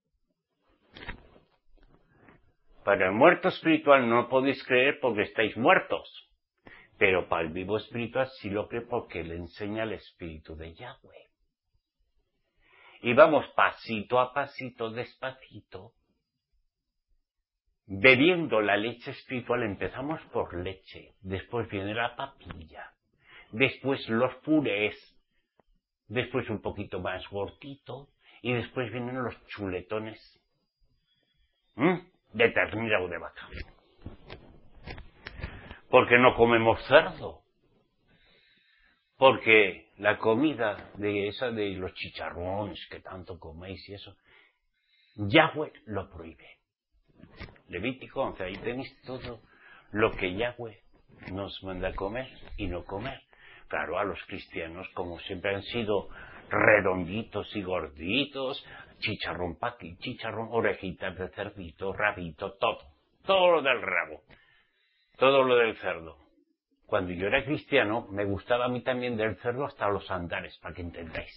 Para el muerto espiritual no podéis creer porque estáis muertos. Pero para el vivo espiritual sí lo cree porque le enseña el espíritu de Yahweh. Y vamos pasito a pasito, despacito, bebiendo la leche espiritual. Empezamos por leche, después viene la papilla, después los purés, después un poquito más gordito, y después vienen los chuletones ¿Mm? de ternera o de vaca. Porque no comemos cerdo. Porque la comida de esa de los chicharrones que tanto coméis y eso, Yahweh lo prohíbe. Levítico once, ahí tenéis todo lo que Yahweh nos manda a comer y no comer. Claro, a los cristianos, como siempre han sido redonditos y gorditos, chicharrón paqui, chicharrón, orejitas de cerdito, rabito, todo. Todo lo del rabo. Todo lo del cerdo. Cuando yo era cristiano, me gustaba a mí también del cerdo hasta los andares, para que entendáis.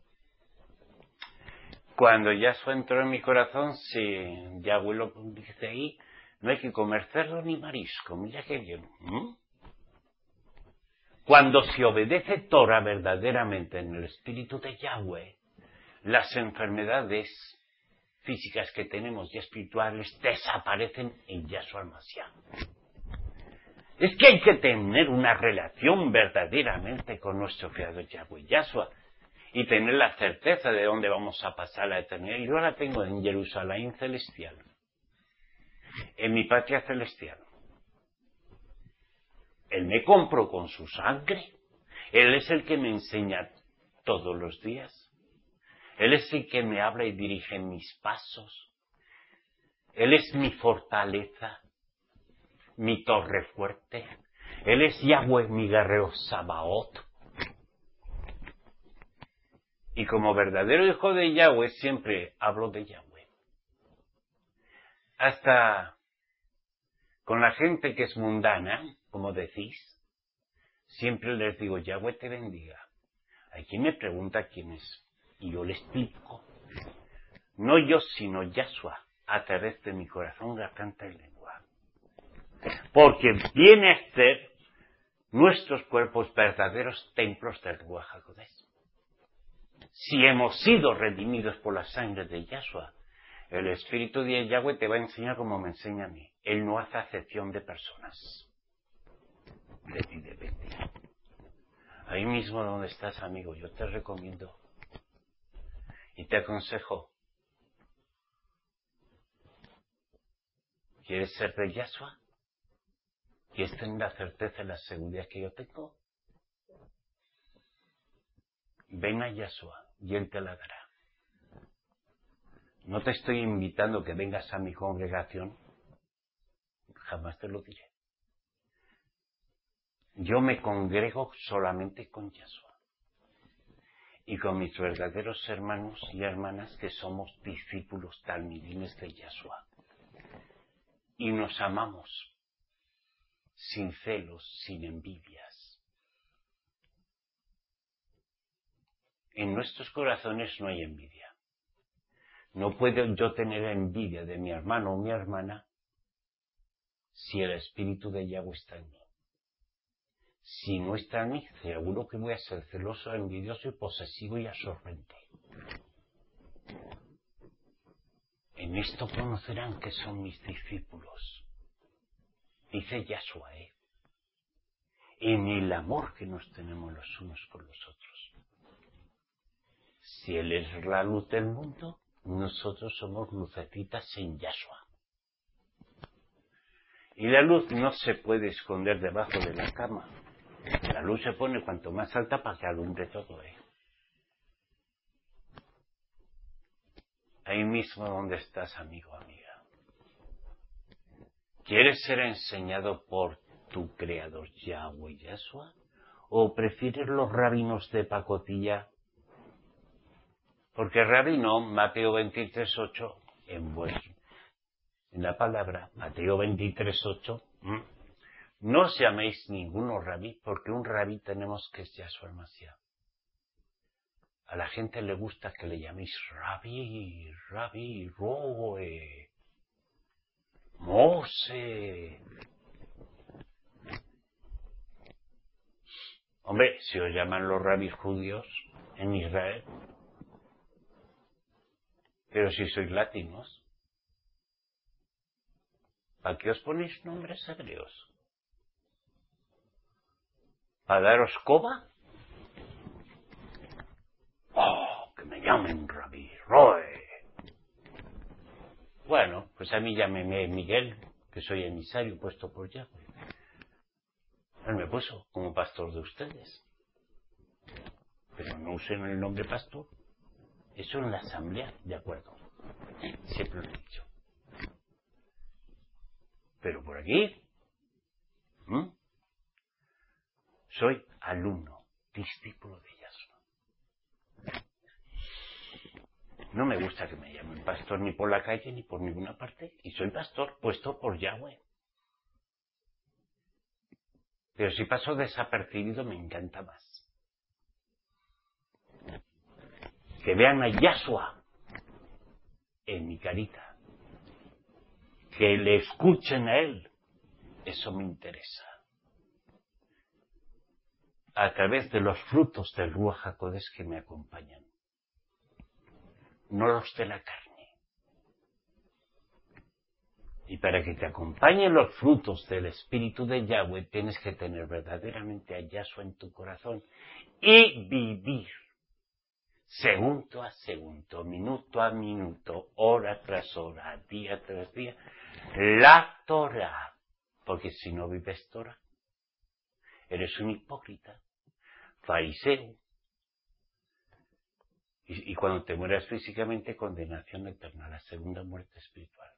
Cuando Yahshua entró en mi corazón, si Yahweh lo dice ahí, no hay que comer cerdo ni marisco. Mira qué bien. ¿Mm? Cuando se obedece Torah verdaderamente en el espíritu de Yahweh, las enfermedades físicas que tenemos y espirituales desaparecen en Yahshua Mashiach. Es que hay que tener una relación verdaderamente con nuestro Creador Yahweh Yahshua y tener la certeza de dónde vamos a pasar la eternidad. Y yo la tengo en Jerusalén celestial, en mi patria celestial. Él me compró con su sangre. Él es el que me enseña todos los días. Él es el que me habla y dirige mis pasos. Él es mi fortaleza, mi torre fuerte. Él es Yahweh, mi guerrero Sabaoth. Y como verdadero hijo de Yahweh, siempre hablo de Yahweh. Hasta con la gente que es mundana, como decís, siempre les digo, Yahweh te bendiga. Hay quien me pregunta quién es, y yo le explico. No yo, sino Yahshua, a través de mi corazón, garganta y lengua. Porque viene a ser nuestros cuerpos verdaderos templos del Ruach HaKodesh. Si hemos sido redimidos por la sangre de Yahshua, el Espíritu de Yahweh te va a enseñar como me enseña a mí. Él no hace acepción de personas. De ti depende. Ahí mismo donde estás, amigo, yo te recomiendo y te aconsejo. ¿Quieres ser de Yahshua? Y esta es la certeza y la seguridad que yo tengo. Ven a Yahshua y Él te la dará. No te estoy invitando que vengas a mi congregación. Jamás te lo diré. Yo me congrego solamente con Yahshua. Y con mis verdaderos hermanos y hermanas que somos discípulos talmidines de Yahshua. Y nos amamos. Sin celos, sin envidias. En nuestros corazones no hay envidia. No puedo yo tener envidia de mi hermano o mi hermana si el Espíritu de Yahweh está en mí. Si no está en mí, seguro que voy a ser celoso, envidioso y posesivo y absorbente. En esto conocerán que son mis discípulos. Dice Yahshua, ¿eh? En el amor que nos tenemos los unos con los otros. Si Él es la luz del mundo, nosotros somos lucecitas en Yahshua. Y la luz no se puede esconder debajo de la cama. La luz se pone cuanto más alta para que alumbre todo, ¿eh? Ahí mismo donde estás, amigo, amiga. ¿Quieres ser enseñado por tu Creador Yahweh Yahshua? ¿O prefieres los rabinos de pacotilla? Porque rabino, Mateo veintitrés ocho, en, vuestro, en la palabra, Mateo veintitrés ocho, ¿m? No os llaméis ninguno rabí, porque un rabí tenemos que es Yahshua el Mashiach. A la gente le gusta que le llaméis rabí, rabí, roe, Mose. Hombre, si os llaman los rabís judíos en Israel, pero si sois latinos, ¿para qué os ponéis nombres hebreos? ¿Para daros coba? ¡Oh, que me llamen rabí, roe! Bueno, pues a mí llámeme Miguel, que soy emisario puesto por Yahweh. Él me puso como pastor de ustedes. Pero no usen el nombre pastor. Eso en la asamblea, de acuerdo. Siempre lo he dicho. Pero por aquí, ¿m? soy alumno, discípulo de Yahshua. No me gusta que me llamen pastor ni por la calle ni por ninguna parte. Y soy pastor puesto por Yahweh. Pero si paso desapercibido me encanta más. Que vean a Yahshua en mi carita. Que le escuchen a Él. Eso me interesa. A través de los frutos del Ruach HaKodesh que me acompañan. No los de la carne. Y para que te acompañen los frutos del Espíritu de Yahweh, tienes que tener verdaderamente a Yahshua en tu corazón y vivir segundo a segundo, minuto a minuto, hora tras hora, día tras día, la Torah. Porque si no vives Torah, eres un hipócrita, fariseo. Y, y cuando te mueras físicamente, condenación eterna, la segunda muerte espiritual.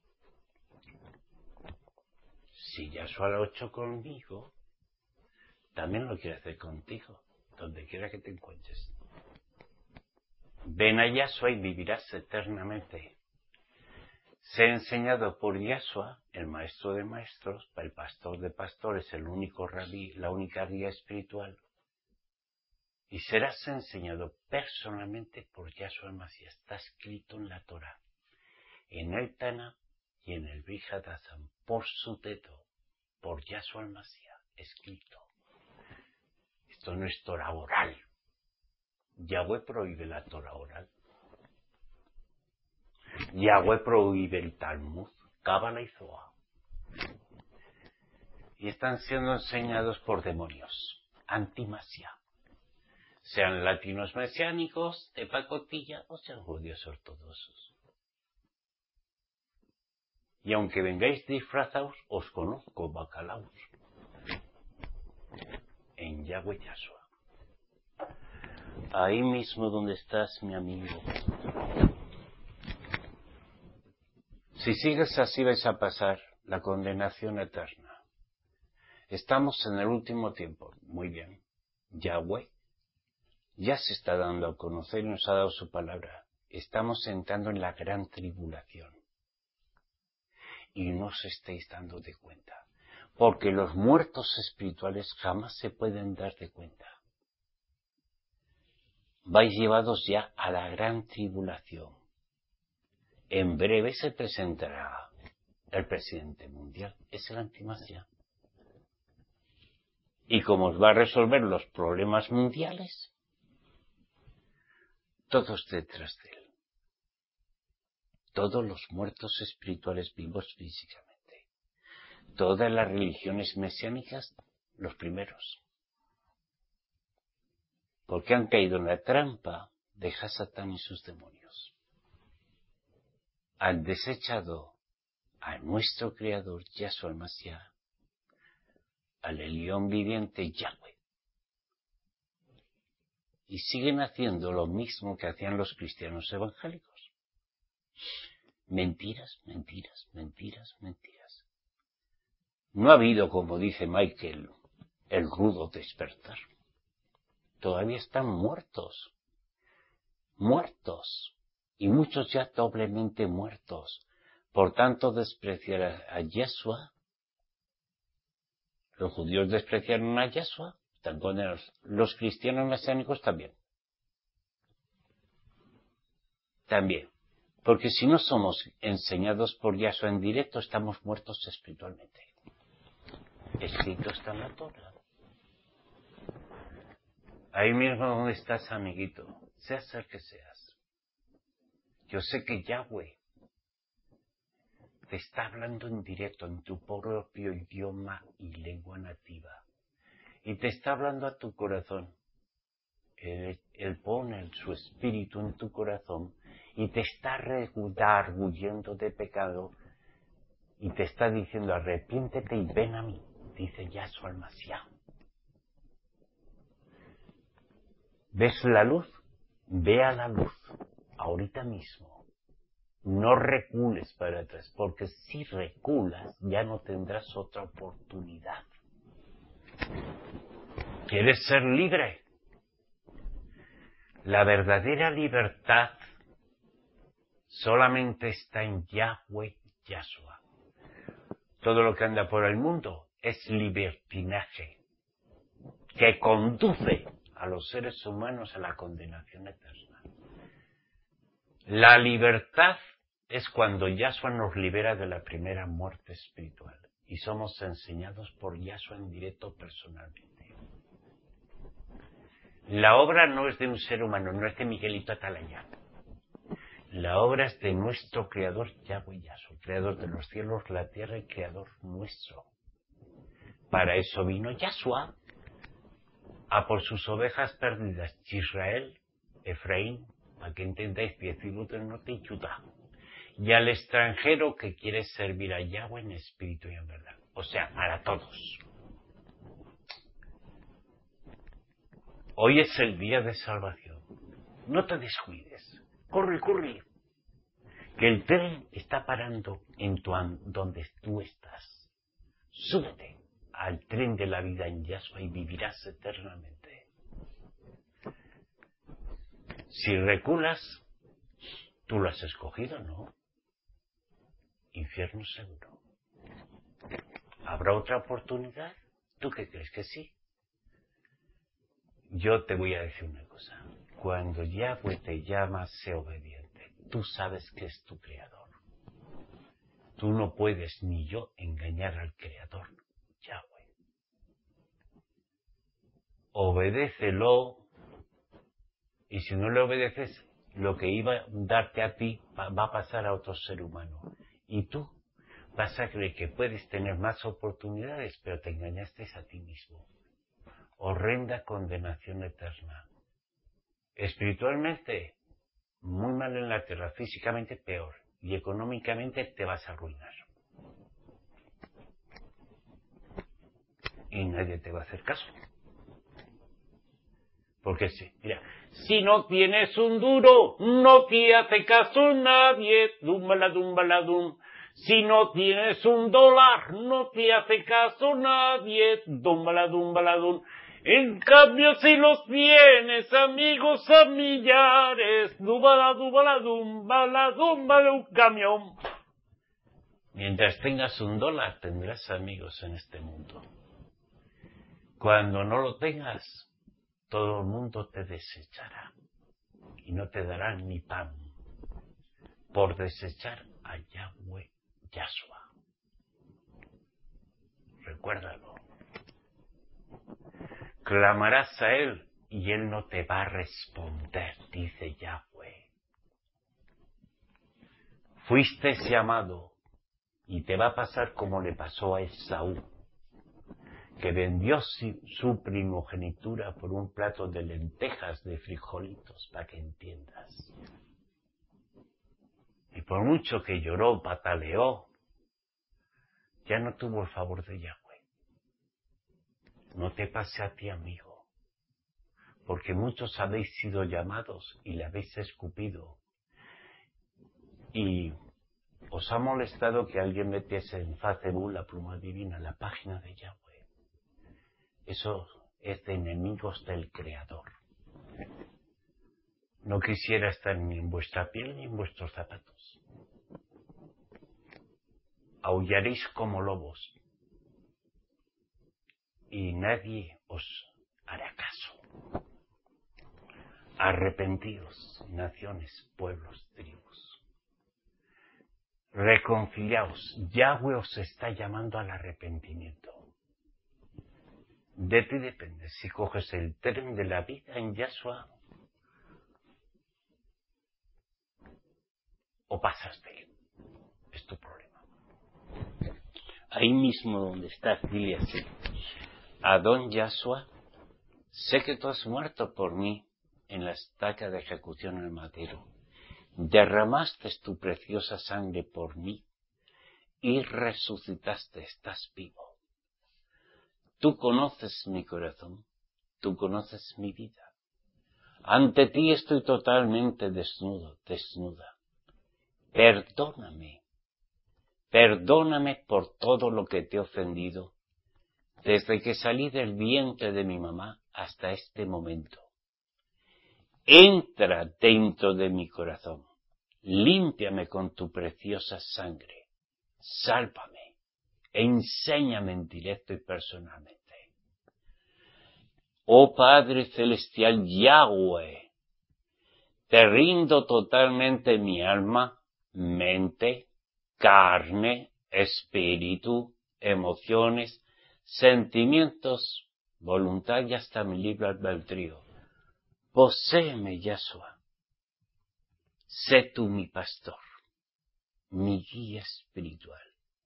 Si Yahshua lo ha hecho conmigo, también lo quiere hacer contigo, donde quiera que te encuentres. Ven a Yahshua y vivirás eternamente. Sé enseñado por Yahshua, el maestro de maestros, el pastor de pastores, el único rabí, la única guía espiritual. Y serás enseñado personalmente por Yahshua el Mashiach. Está escrito en la Torah, en el Tana y en el Brit Hadashah, por su dedo, por Yahshua el Mashiach, escrito. Esto no es Torah oral. Yahweh prohíbe la Torah oral. Yahweh prohíbe el Talmud, Cábala y Zohar. Y están siendo enseñados por demonios, anti-Mashiach. Sean latinos mesiánicos, de pacotilla, o sean judíos ortodoxos. Y aunque vengáis disfrazados, os conozco, bacalaos. En Yahweh Yahshua. Ahí mismo donde estás, mi amigo. Si sigues así vais a pasar la condenación eterna. Estamos en el último tiempo. Muy bien. Yahweh ya se está dando a conocer y nos ha dado su palabra. Estamos entrando en la gran tribulación. Y no os estáis dando de cuenta. Porque los muertos espirituales jamás se pueden dar de cuenta. Vais llevados ya a la gran tribulación. En breve se presentará el presidente mundial. Es el antimasia. Y como os va a resolver los problemas mundiales, todos detrás de él. Todos los muertos espirituales vivos físicamente. Todas las religiones mesiánicas, los primeros. Porque han caído en la trampa de Hasatán y sus demonios. Han desechado a nuestro Creador, Yahshua el Mashiach, al Elión viviente Yahweh. Y siguen haciendo lo mismo que hacían los cristianos evangélicos. Mentiras, mentiras, mentiras, mentiras. No ha habido, como dice Michael, el rudo despertar. Todavía están muertos. Muertos. Y muchos ya doblemente muertos. Por tanto, despreciar a, a Yahshua. Los judíos despreciaron a Yahshua. Están condenados. Los cristianos mesiánicos también. También. Porque si no somos enseñados por Yahshua en directo, estamos muertos espiritualmente. Escrito está en la Torah. Ahí mismo donde estás, amiguito, seas el que seas. Yo sé que Yahweh te está hablando en directo en tu propio idioma y lengua nativa. Y te está hablando a tu corazón. Él, él pone su espíritu en tu corazón y te está arguyendo de pecado y te está diciendo arrepiéntete y ven a mí, dice Yahshua el Mashiach. ¿Ves la luz? Ve a la luz, ahorita mismo. No recules para atrás, porque si reculas ya no tendrás otra oportunidad. ¿Quieres ser libre? La verdadera libertad solamente está en Yahweh Yahshua. Todo lo que anda por el mundo es libertinaje, que conduce a los seres humanos a la condenación eterna. La libertad es cuando Yahshua nos libera de la primera muerte espiritual y somos enseñados por Yahshua en directo personalmente. La obra no es de un ser humano, no es de Miguelito Atalaya. La obra es de nuestro Creador Yahweh Yahshua, Creador de los cielos, la tierra y Creador nuestro. Para eso vino Yahshua, a por sus ovejas perdidas, Israel, Efraín, para que entendáis, diez tribus del norte y Judá, y al extranjero que quiere servir a Yahweh en espíritu y en verdad. O sea, para todos. Hoy es el día de salvación. No te descuides. Corre, corre. Que el tren está parando en tu an- donde tú estás. Súbete al tren de la vida en Yahshua y vivirás eternamente. Si reculas, tú lo has escogido, ¿no? Infierno seguro. ¿Habrá otra oportunidad? ¿Tú qué crees que sí? Yo te voy a decir una cosa. Cuando Yahweh te llama, sé obediente. Tú sabes que es tu Creador. Tú no puedes, ni yo, engañar al Creador, Yahweh. Obedécelo, y si no le obedeces, lo que iba a darte a ti va a pasar a otro ser humano. Y tú vas a creer que puedes tener más oportunidades, pero te engañaste a ti mismo. Horrenda condenación eterna. Espiritualmente, muy mal en la tierra, físicamente peor, y económicamente te vas a arruinar. y nadie te va a hacer caso. Porque sí, mira, si no tienes un duro, no te hace caso nadie, dumbala, dumbala, dum. Si no tienes un dólar, no te hace caso nadie, dumbala, dumbala, dum. En cambio, si los tienes, amigos a millares, dumbala, dumbala, dumbala, dumbala, un camión. Mientras tengas un dólar, tendrás amigos en este mundo. Cuando no lo tengas, todo el mundo te desechará y no te darán ni pan por desechar a Yahweh Yahshua. Recuérdalo. Clamarás a Él y Él no te va a responder, dice Yahweh. Fuiste llamado y te va a pasar como le pasó a Esaú, que vendió su primogenitura por un plato de lentejas de frijolitos, para que entiendas. Y por mucho que lloró, pataleó, ya no tuvo el favor de Yahweh. No te pase a ti, amigo, porque muchos habéis sido llamados y le habéis escupido. Y os ha molestado que alguien metiese en Facebook la pluma divina, la página de Yahweh. Eso es de enemigos del Creador. No quisiera estar ni en vuestra piel ni en vuestros zapatos. Aullaréis como lobos y nadie os hará caso. Arrepentidos, naciones, pueblos, tribus. Reconciliaos. Yahweh os está llamando al arrepentimiento. De ti depende si coges el tren de la vida en Yahshua o pasas de él. Es tu problema. Ahí mismo donde estás, dile así: Adón Yahshua, sé que tú has muerto por mí en la estaca de ejecución en el madero. Derramaste tu preciosa sangre por mí y resucitaste, estás vivo. Tú conoces mi corazón, tú conoces mi vida. Ante ti estoy totalmente desnudo, desnuda. Perdóname, perdóname por todo lo que te he ofendido, desde que salí del vientre de mi mamá hasta este momento. Entra dentro de mi corazón, límpiame con tu preciosa sangre, sálvame, enséñame en directo y personalmente. Oh Padre Celestial Yahweh, te rindo totalmente mi alma, mente, carne, espíritu, emociones, sentimientos, voluntad y hasta mi libre albedrío. Poséeme, Yahshua. Sé tú mi pastor, mi guía espiritual.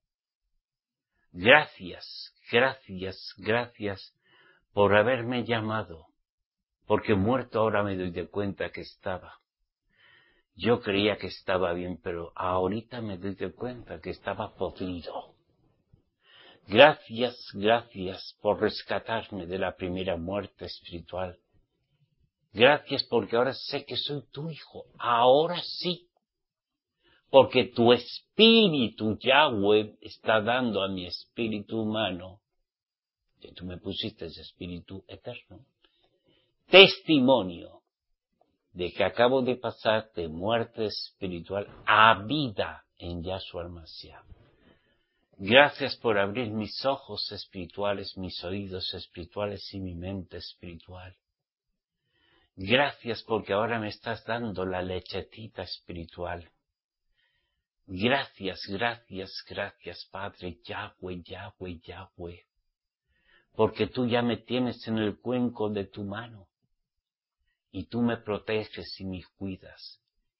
Gracias, gracias, gracias por haberme llamado, porque muerto ahora me doy de cuenta que estaba. Yo creía que estaba bien, pero ahorita me doy de cuenta que estaba podrido. Gracias, gracias por rescatarme de la primera muerte espiritual. Gracias porque ahora sé que soy tu hijo. Ahora sí. Porque tu espíritu, Yahweh, está dando a mi espíritu humano, que tú me pusiste ese espíritu eterno, testimonio de que acabo de pasar de muerte espiritual a vida en Yahshua el-Mashiach. Gracias por abrir mis ojos espirituales, mis oídos espirituales y mi mente espiritual. Gracias porque ahora me estás dando la lechetita espiritual. Gracias, gracias, gracias, Padre Yahweh, Yahweh, Yahweh, porque tú ya me tienes en el cuenco de tu mano y tú me proteges y me cuidas.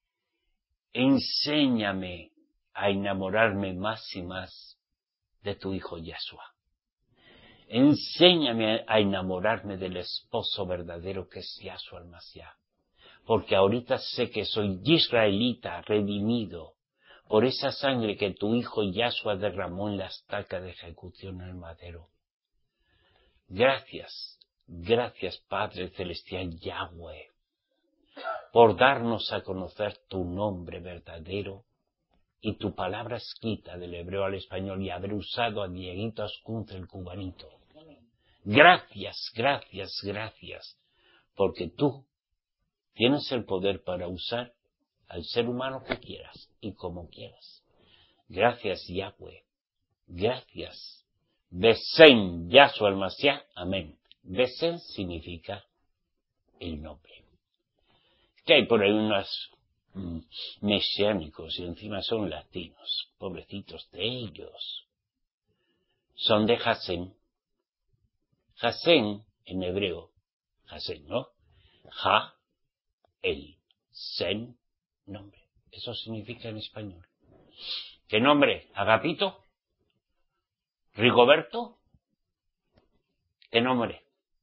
Enséñame a enamorarme más y más de tu Hijo Yahshua. Enséñame a enamorarme del esposo verdadero que es Yahshua el-Mashiach, porque ahorita sé que soy israelita, redimido, por esa sangre que tu Hijo Yahshua derramó en la estaca de ejecución en el madero. Gracias, gracias Padre Celestial Yahweh, por darnos a conocer tu nombre verdadero y tu palabra escrita del hebreo al español y haber usado a Dieguito Ascunce el cubanito. Gracias, gracias, gracias, porque tú tienes el poder para usar al ser humano que quieras y como quieras. Gracias Yahweh, gracias. Besen Yahshua el Mashiach, amén. Besen significa el nombre. Que hay por ahí unos mm, mesiánicos y encima son latinos, pobrecitos de ellos. Son de Hasén. Hasén en hebreo, Hasén, ¿no? Ja, el, sen, nombre. Eso significa en español. ¿Qué nombre? ¿Agapito? ¿Rigoberto? ¿Qué nombre?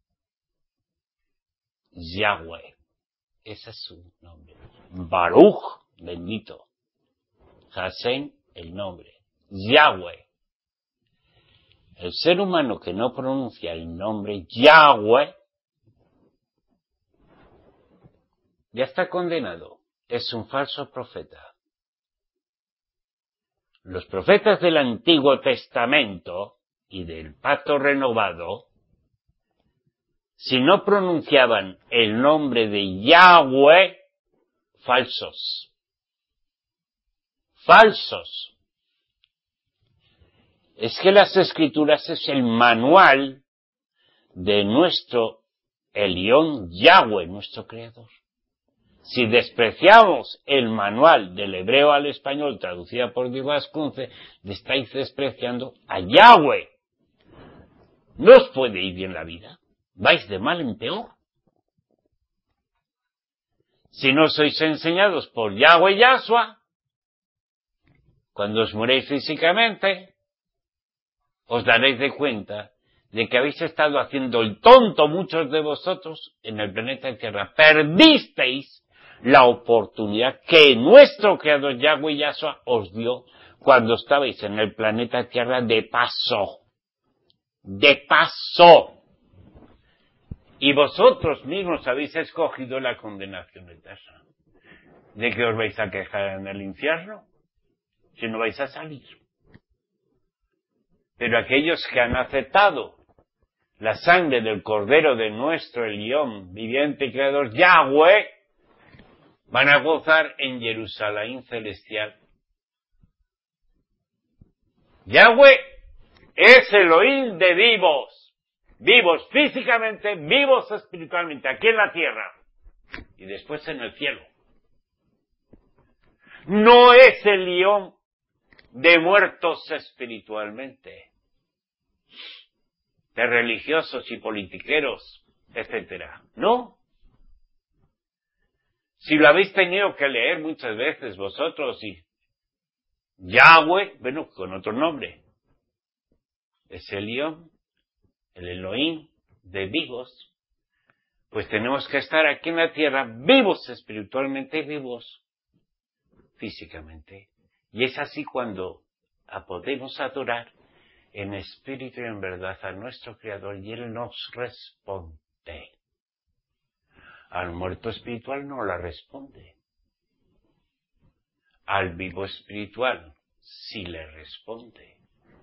Yahweh. Ese es su nombre. Baruch, bendito. Hasén, el nombre. Yahweh. El ser humano que no pronuncia el nombre Yahweh ya está condenado. Es un falso profeta. Los profetas del Antiguo Testamento y del Pacto Renovado, si no pronunciaban el nombre de Yahweh, falsos. Falsos. Es que las Escrituras es el manual de nuestro Elión Yahweh, nuestro Creador. Si despreciamos el manual del hebreo al español traducida por Diego Ascunce, le estáis despreciando a Yahweh. No os puede ir bien la vida. Vais de mal en peor. Si no sois enseñados por Yahweh Yahshua, cuando os muréis físicamente, os daréis de cuenta de que habéis estado haciendo el tonto muchos de vosotros en el planeta Tierra. Perdisteis la oportunidad que nuestro Creador Yahweh Yahshua os dio cuando estabais en el planeta Tierra de paso. De paso. Y vosotros mismos habéis escogido la condenación eterna. ¿De qué os vais a quejar en el infierno? Si no vais a salir. Pero aquellos que han aceptado la sangre del Cordero de nuestro Elión, viviente y Creador Yahweh, van a gozar en Jerusalén celestial. Yahweh es Elohim de vivos. Vivos físicamente, vivos espiritualmente, aquí en la tierra. Y después en el cielo. No es el Elión de muertos espiritualmente, de religiosos y politiqueros, etcétera. No. Si lo habéis tenido que leer muchas veces vosotros y Yahweh, bueno, con otro nombre, es el Elión, el Elohim de vivos, pues tenemos que estar aquí en la tierra vivos espiritualmente y vivos físicamente. Y es así cuando podemos adorar en espíritu y en verdad a nuestro Creador y Él nos responde. Al muerto espiritual no la responde. Al vivo espiritual sí le responde.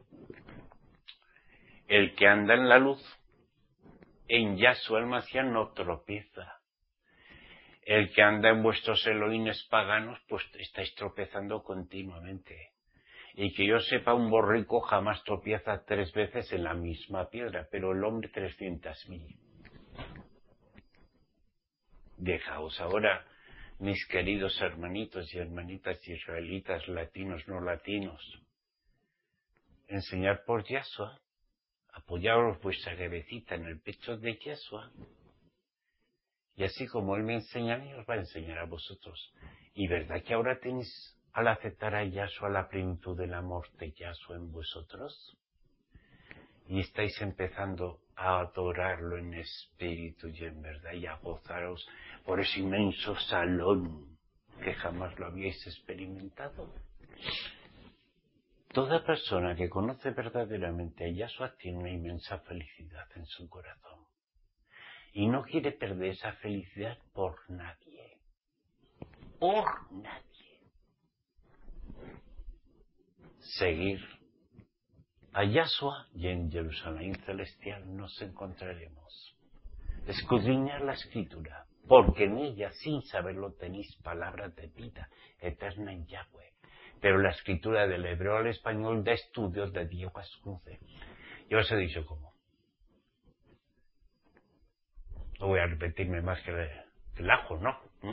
El que anda en la luz, en Yahshua el Mashiach no tropieza. El que anda en vuestros Elohines paganos, pues estáis tropezando continuamente. Y que yo sepa, un borrico jamás tropieza tres veces en la misma piedra, pero el hombre trescientas mil. Dejaos ahora, mis queridos hermanitos y hermanitas israelitas, latinos, no latinos, enseñar por Yahshua, apoyaros vuestra cabecita en el pecho de Yahshua, y así como Él me enseña a mí, os va a enseñar a vosotros. Y verdad que ahora tenéis, al aceptar a Yahshua, la plenitud del amor de Yahshua en vosotros, y estáis empezando a adorarlo en espíritu y en verdad, y a gozaros por ese inmenso salón que jamás lo habíais experimentado. Toda persona que conoce verdaderamente a Yahshua tiene una inmensa felicidad en su corazón. Y no quiere perder esa felicidad por nadie. Por nadie. Seguir a Yahshua y en Jerusalén celestial nos encontraremos. Escudriñar la Escritura, porque en ella, sin saberlo, tenéis palabras de vida eterna en Yahweh. Pero la Escritura del hebreo al español da estudios de Diego Ascunce. Yo os he dicho cómo. No voy a repetirme más que el, que el ajo, ¿no? ¿Mm?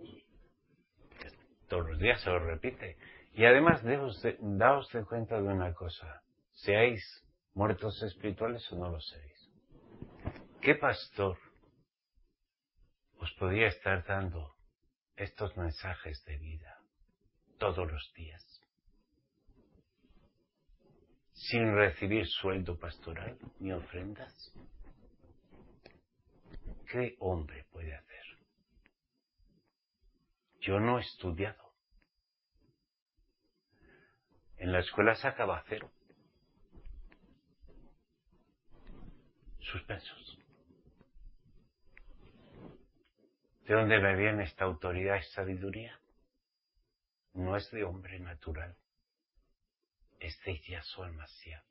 Todos los días se lo repite. Y además, daos de, daos de cuenta de una cosa. ¿Seáis muertos espirituales o no lo seáis? ¿Qué pastor os podría estar dando estos mensajes de vida todos los días sin recibir sueldo pastoral ni ofrendas? ¿Qué hombre puede hacer? Yo no he estudiado. En la escuela sacaba cero. Suspensos. ¿De dónde me viene esta autoridad y sabiduría? No es de hombre natural. Es de Yahshua el Mashiach,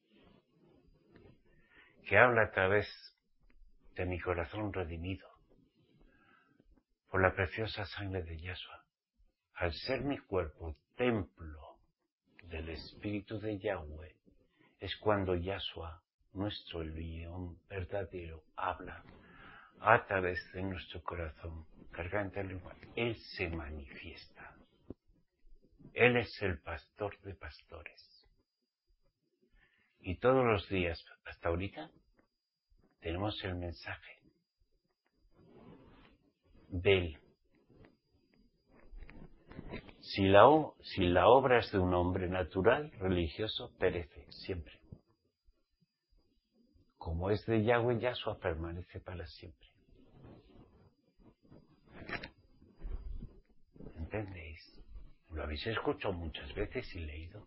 que habla a través de mi corazón redimido por la preciosa sangre de Yahshua. Al ser mi cuerpo templo del Espíritu de Yahweh, es cuando Yahshua, nuestro león verdadero, habla a través de nuestro corazón, cargante de lengua. Él se manifiesta. Él es el pastor de pastores. Y todos los días, hasta ahorita, tenemos el mensaje de Él. Si la, si la obra es de un hombre natural, religioso, perece siempre. Como es de Yahweh, Yahshua permanece para siempre. ¿Entendéis? Lo habéis escuchado muchas veces y leído.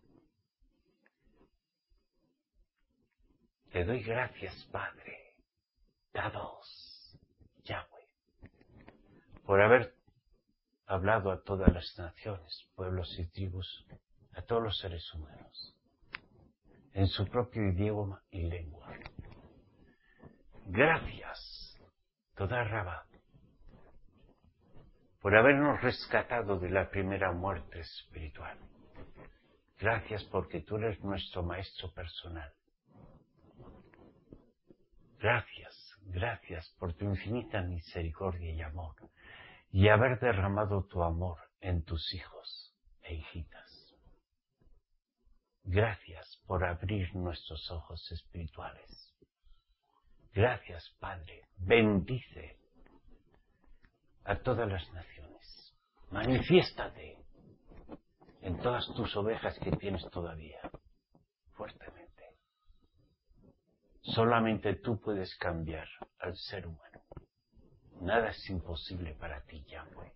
Te doy gracias, Padre, dados, Yahweh, por haber hablado a todas las naciones, pueblos y tribus, a todos los seres humanos, en su propio idioma y lengua. Gracias, toda Rabá, por habernos rescatado de la primera muerte espiritual. Gracias porque tú eres nuestro maestro personal. Gracias, gracias por tu infinita misericordia y amor, y haber derramado tu amor en tus hijos e hijitas. Gracias por abrir nuestros ojos espirituales. Gracias, Padre. Bendice a todas las naciones. Manifiéstate en todas tus ovejas que tienes todavía, fuertemente. Solamente tú puedes cambiar al ser humano. Nada es imposible para ti, Yahweh.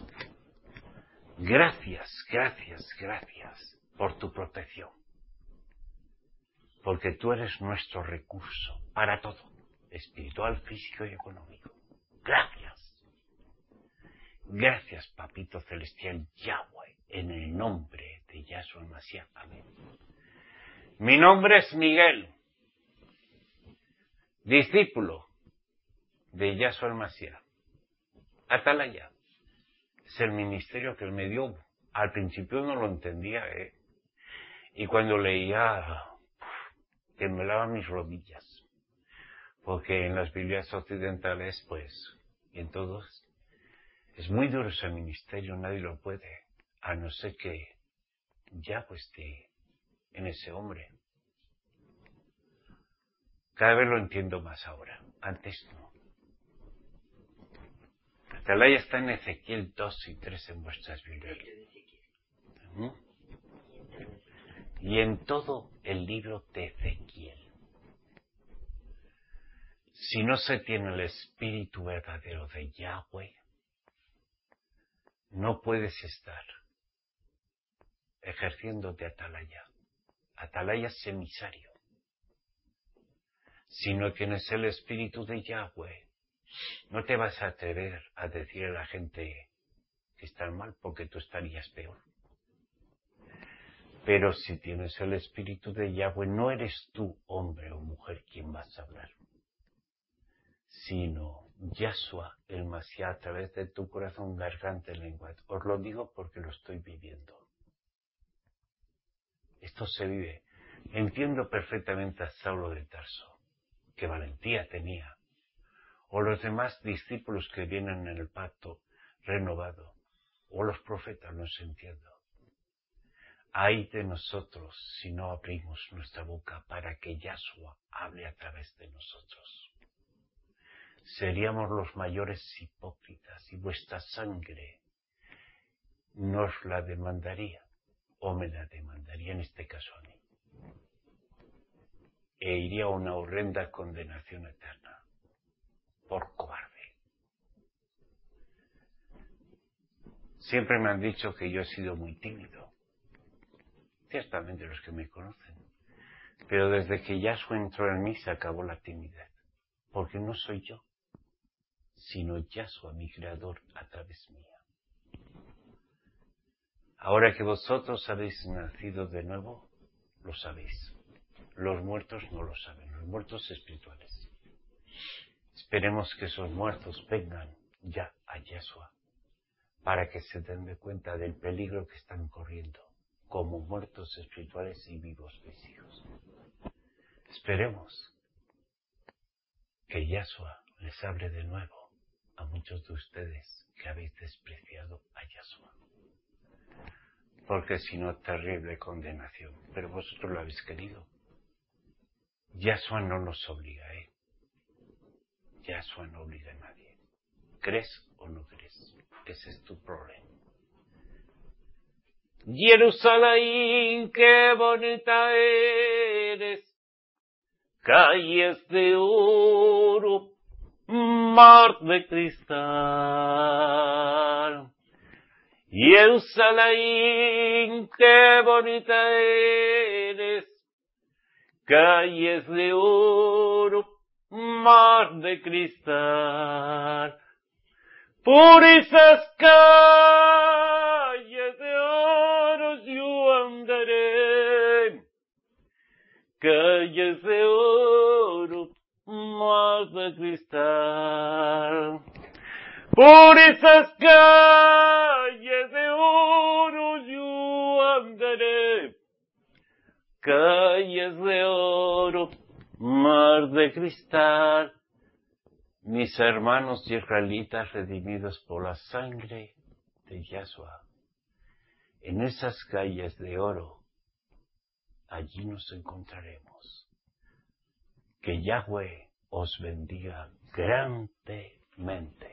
Gracias, gracias, gracias por tu protección. Porque tú eres nuestro recurso para todo, espiritual, físico y económico. Gracias. Gracias, Papito Celestial Yahweh, en el nombre de Yahshua el Mashiach. Amén. Mi nombre es Miguel, discípulo de Yahshua el Mashiach. Atalaya. Es el ministerio que él me dio. Al principio no lo entendía, ¿eh? Y cuando leía, temblaban mis rodillas. Porque en las Biblias occidentales, pues, y en todos, es muy duro ese ministerio, nadie lo puede, a no ser que ya pues esté en ese hombre. Cada vez lo entiendo más ahora, antes no. Atalaya está en Ezequiel dos y tres en vuestras Biblias. ¿Mm? Y en todo el libro de Ezequiel. Si no se tiene el espíritu verdadero de Yahweh, no puedes estar ejerciendo de atalaya atalaya es emisario. Si no tienes el espíritu de Yahweh, no te vas a atrever a decir a la gente que están mal porque tú estarías peor. Pero si tienes el espíritu de Yahweh, no eres tú, hombre o mujer, quien vas a hablar, sino Yahshua, el Mashiach, a través de tu corazón, garganta y lengua. Os lo digo porque lo estoy viviendo. Esto se vive. Entiendo perfectamente a Saulo de Tarso, qué valentía tenía, o los demás discípulos que vienen en el pacto renovado, o los profetas, los entiendo. Ay de nosotros si no abrimos nuestra boca para que Yahshua hable a través de nosotros. Seríamos los mayores hipócritas y vuestra sangre nos la demandaría, o me la demandaría en este caso a mí. E iría a una horrenda condenación eterna, por cobarde. Siempre me han dicho que yo he sido muy tímido. Ciertamente los que me conocen. Pero desde que Yahshua entró en mí se acabó la timidez. Porque no soy yo, sino Yahshua, mi creador, a través mía. Ahora que vosotros habéis nacido de nuevo, lo sabéis. Los muertos no lo saben, los muertos espirituales. Esperemos que esos muertos vengan ya a Yahshua, para que se den de cuenta del peligro que están corriendo, como muertos espirituales y vivos mis hijos. Esperemos que Yahshua les hable de nuevo a muchos de ustedes que habéis despreciado a Yahshua. Porque si no, terrible condenación. Pero vosotros lo habéis querido. Yahshua no nos obliga, ¿eh? Yahshua no obliga a nadie. ¿Crees o no crees? Ese es tu problema. Jerusalén, qué bonita eres, calles de oro, mar de cristal. Jerusalén, qué bonita eres, calles de oro, mar de cristal. Por esas calles de oro yo andaré, calles de oro, mar de cristal. Por esas calles de oro yo andaré, calles de oro, mar de cristal. Mis hermanos israelitas redimidos por la sangre de Yahshua, en esas calles de oro, allí nos encontraremos. Que Yahweh os bendiga grandemente.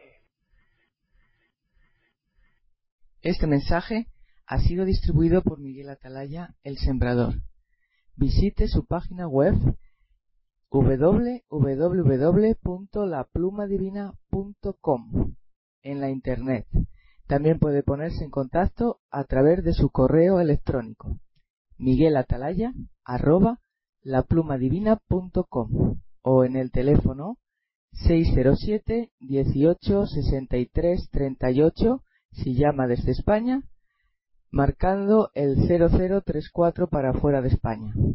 Este mensaje ha sido distribuido por Miguel Atalaya, el Sembrador. Visite su página web doble u doble u doble u punto la pluma divina punto com en la internet. También puede ponerse en contacto a través de su correo electrónico miguelatalaya arroba la pluma divina punto com o en el teléfono seis cero siete, dieciocho, sesenta y tres, treinta y ocho si llama desde España, marcando el cero cero tres cuatro para fuera de España.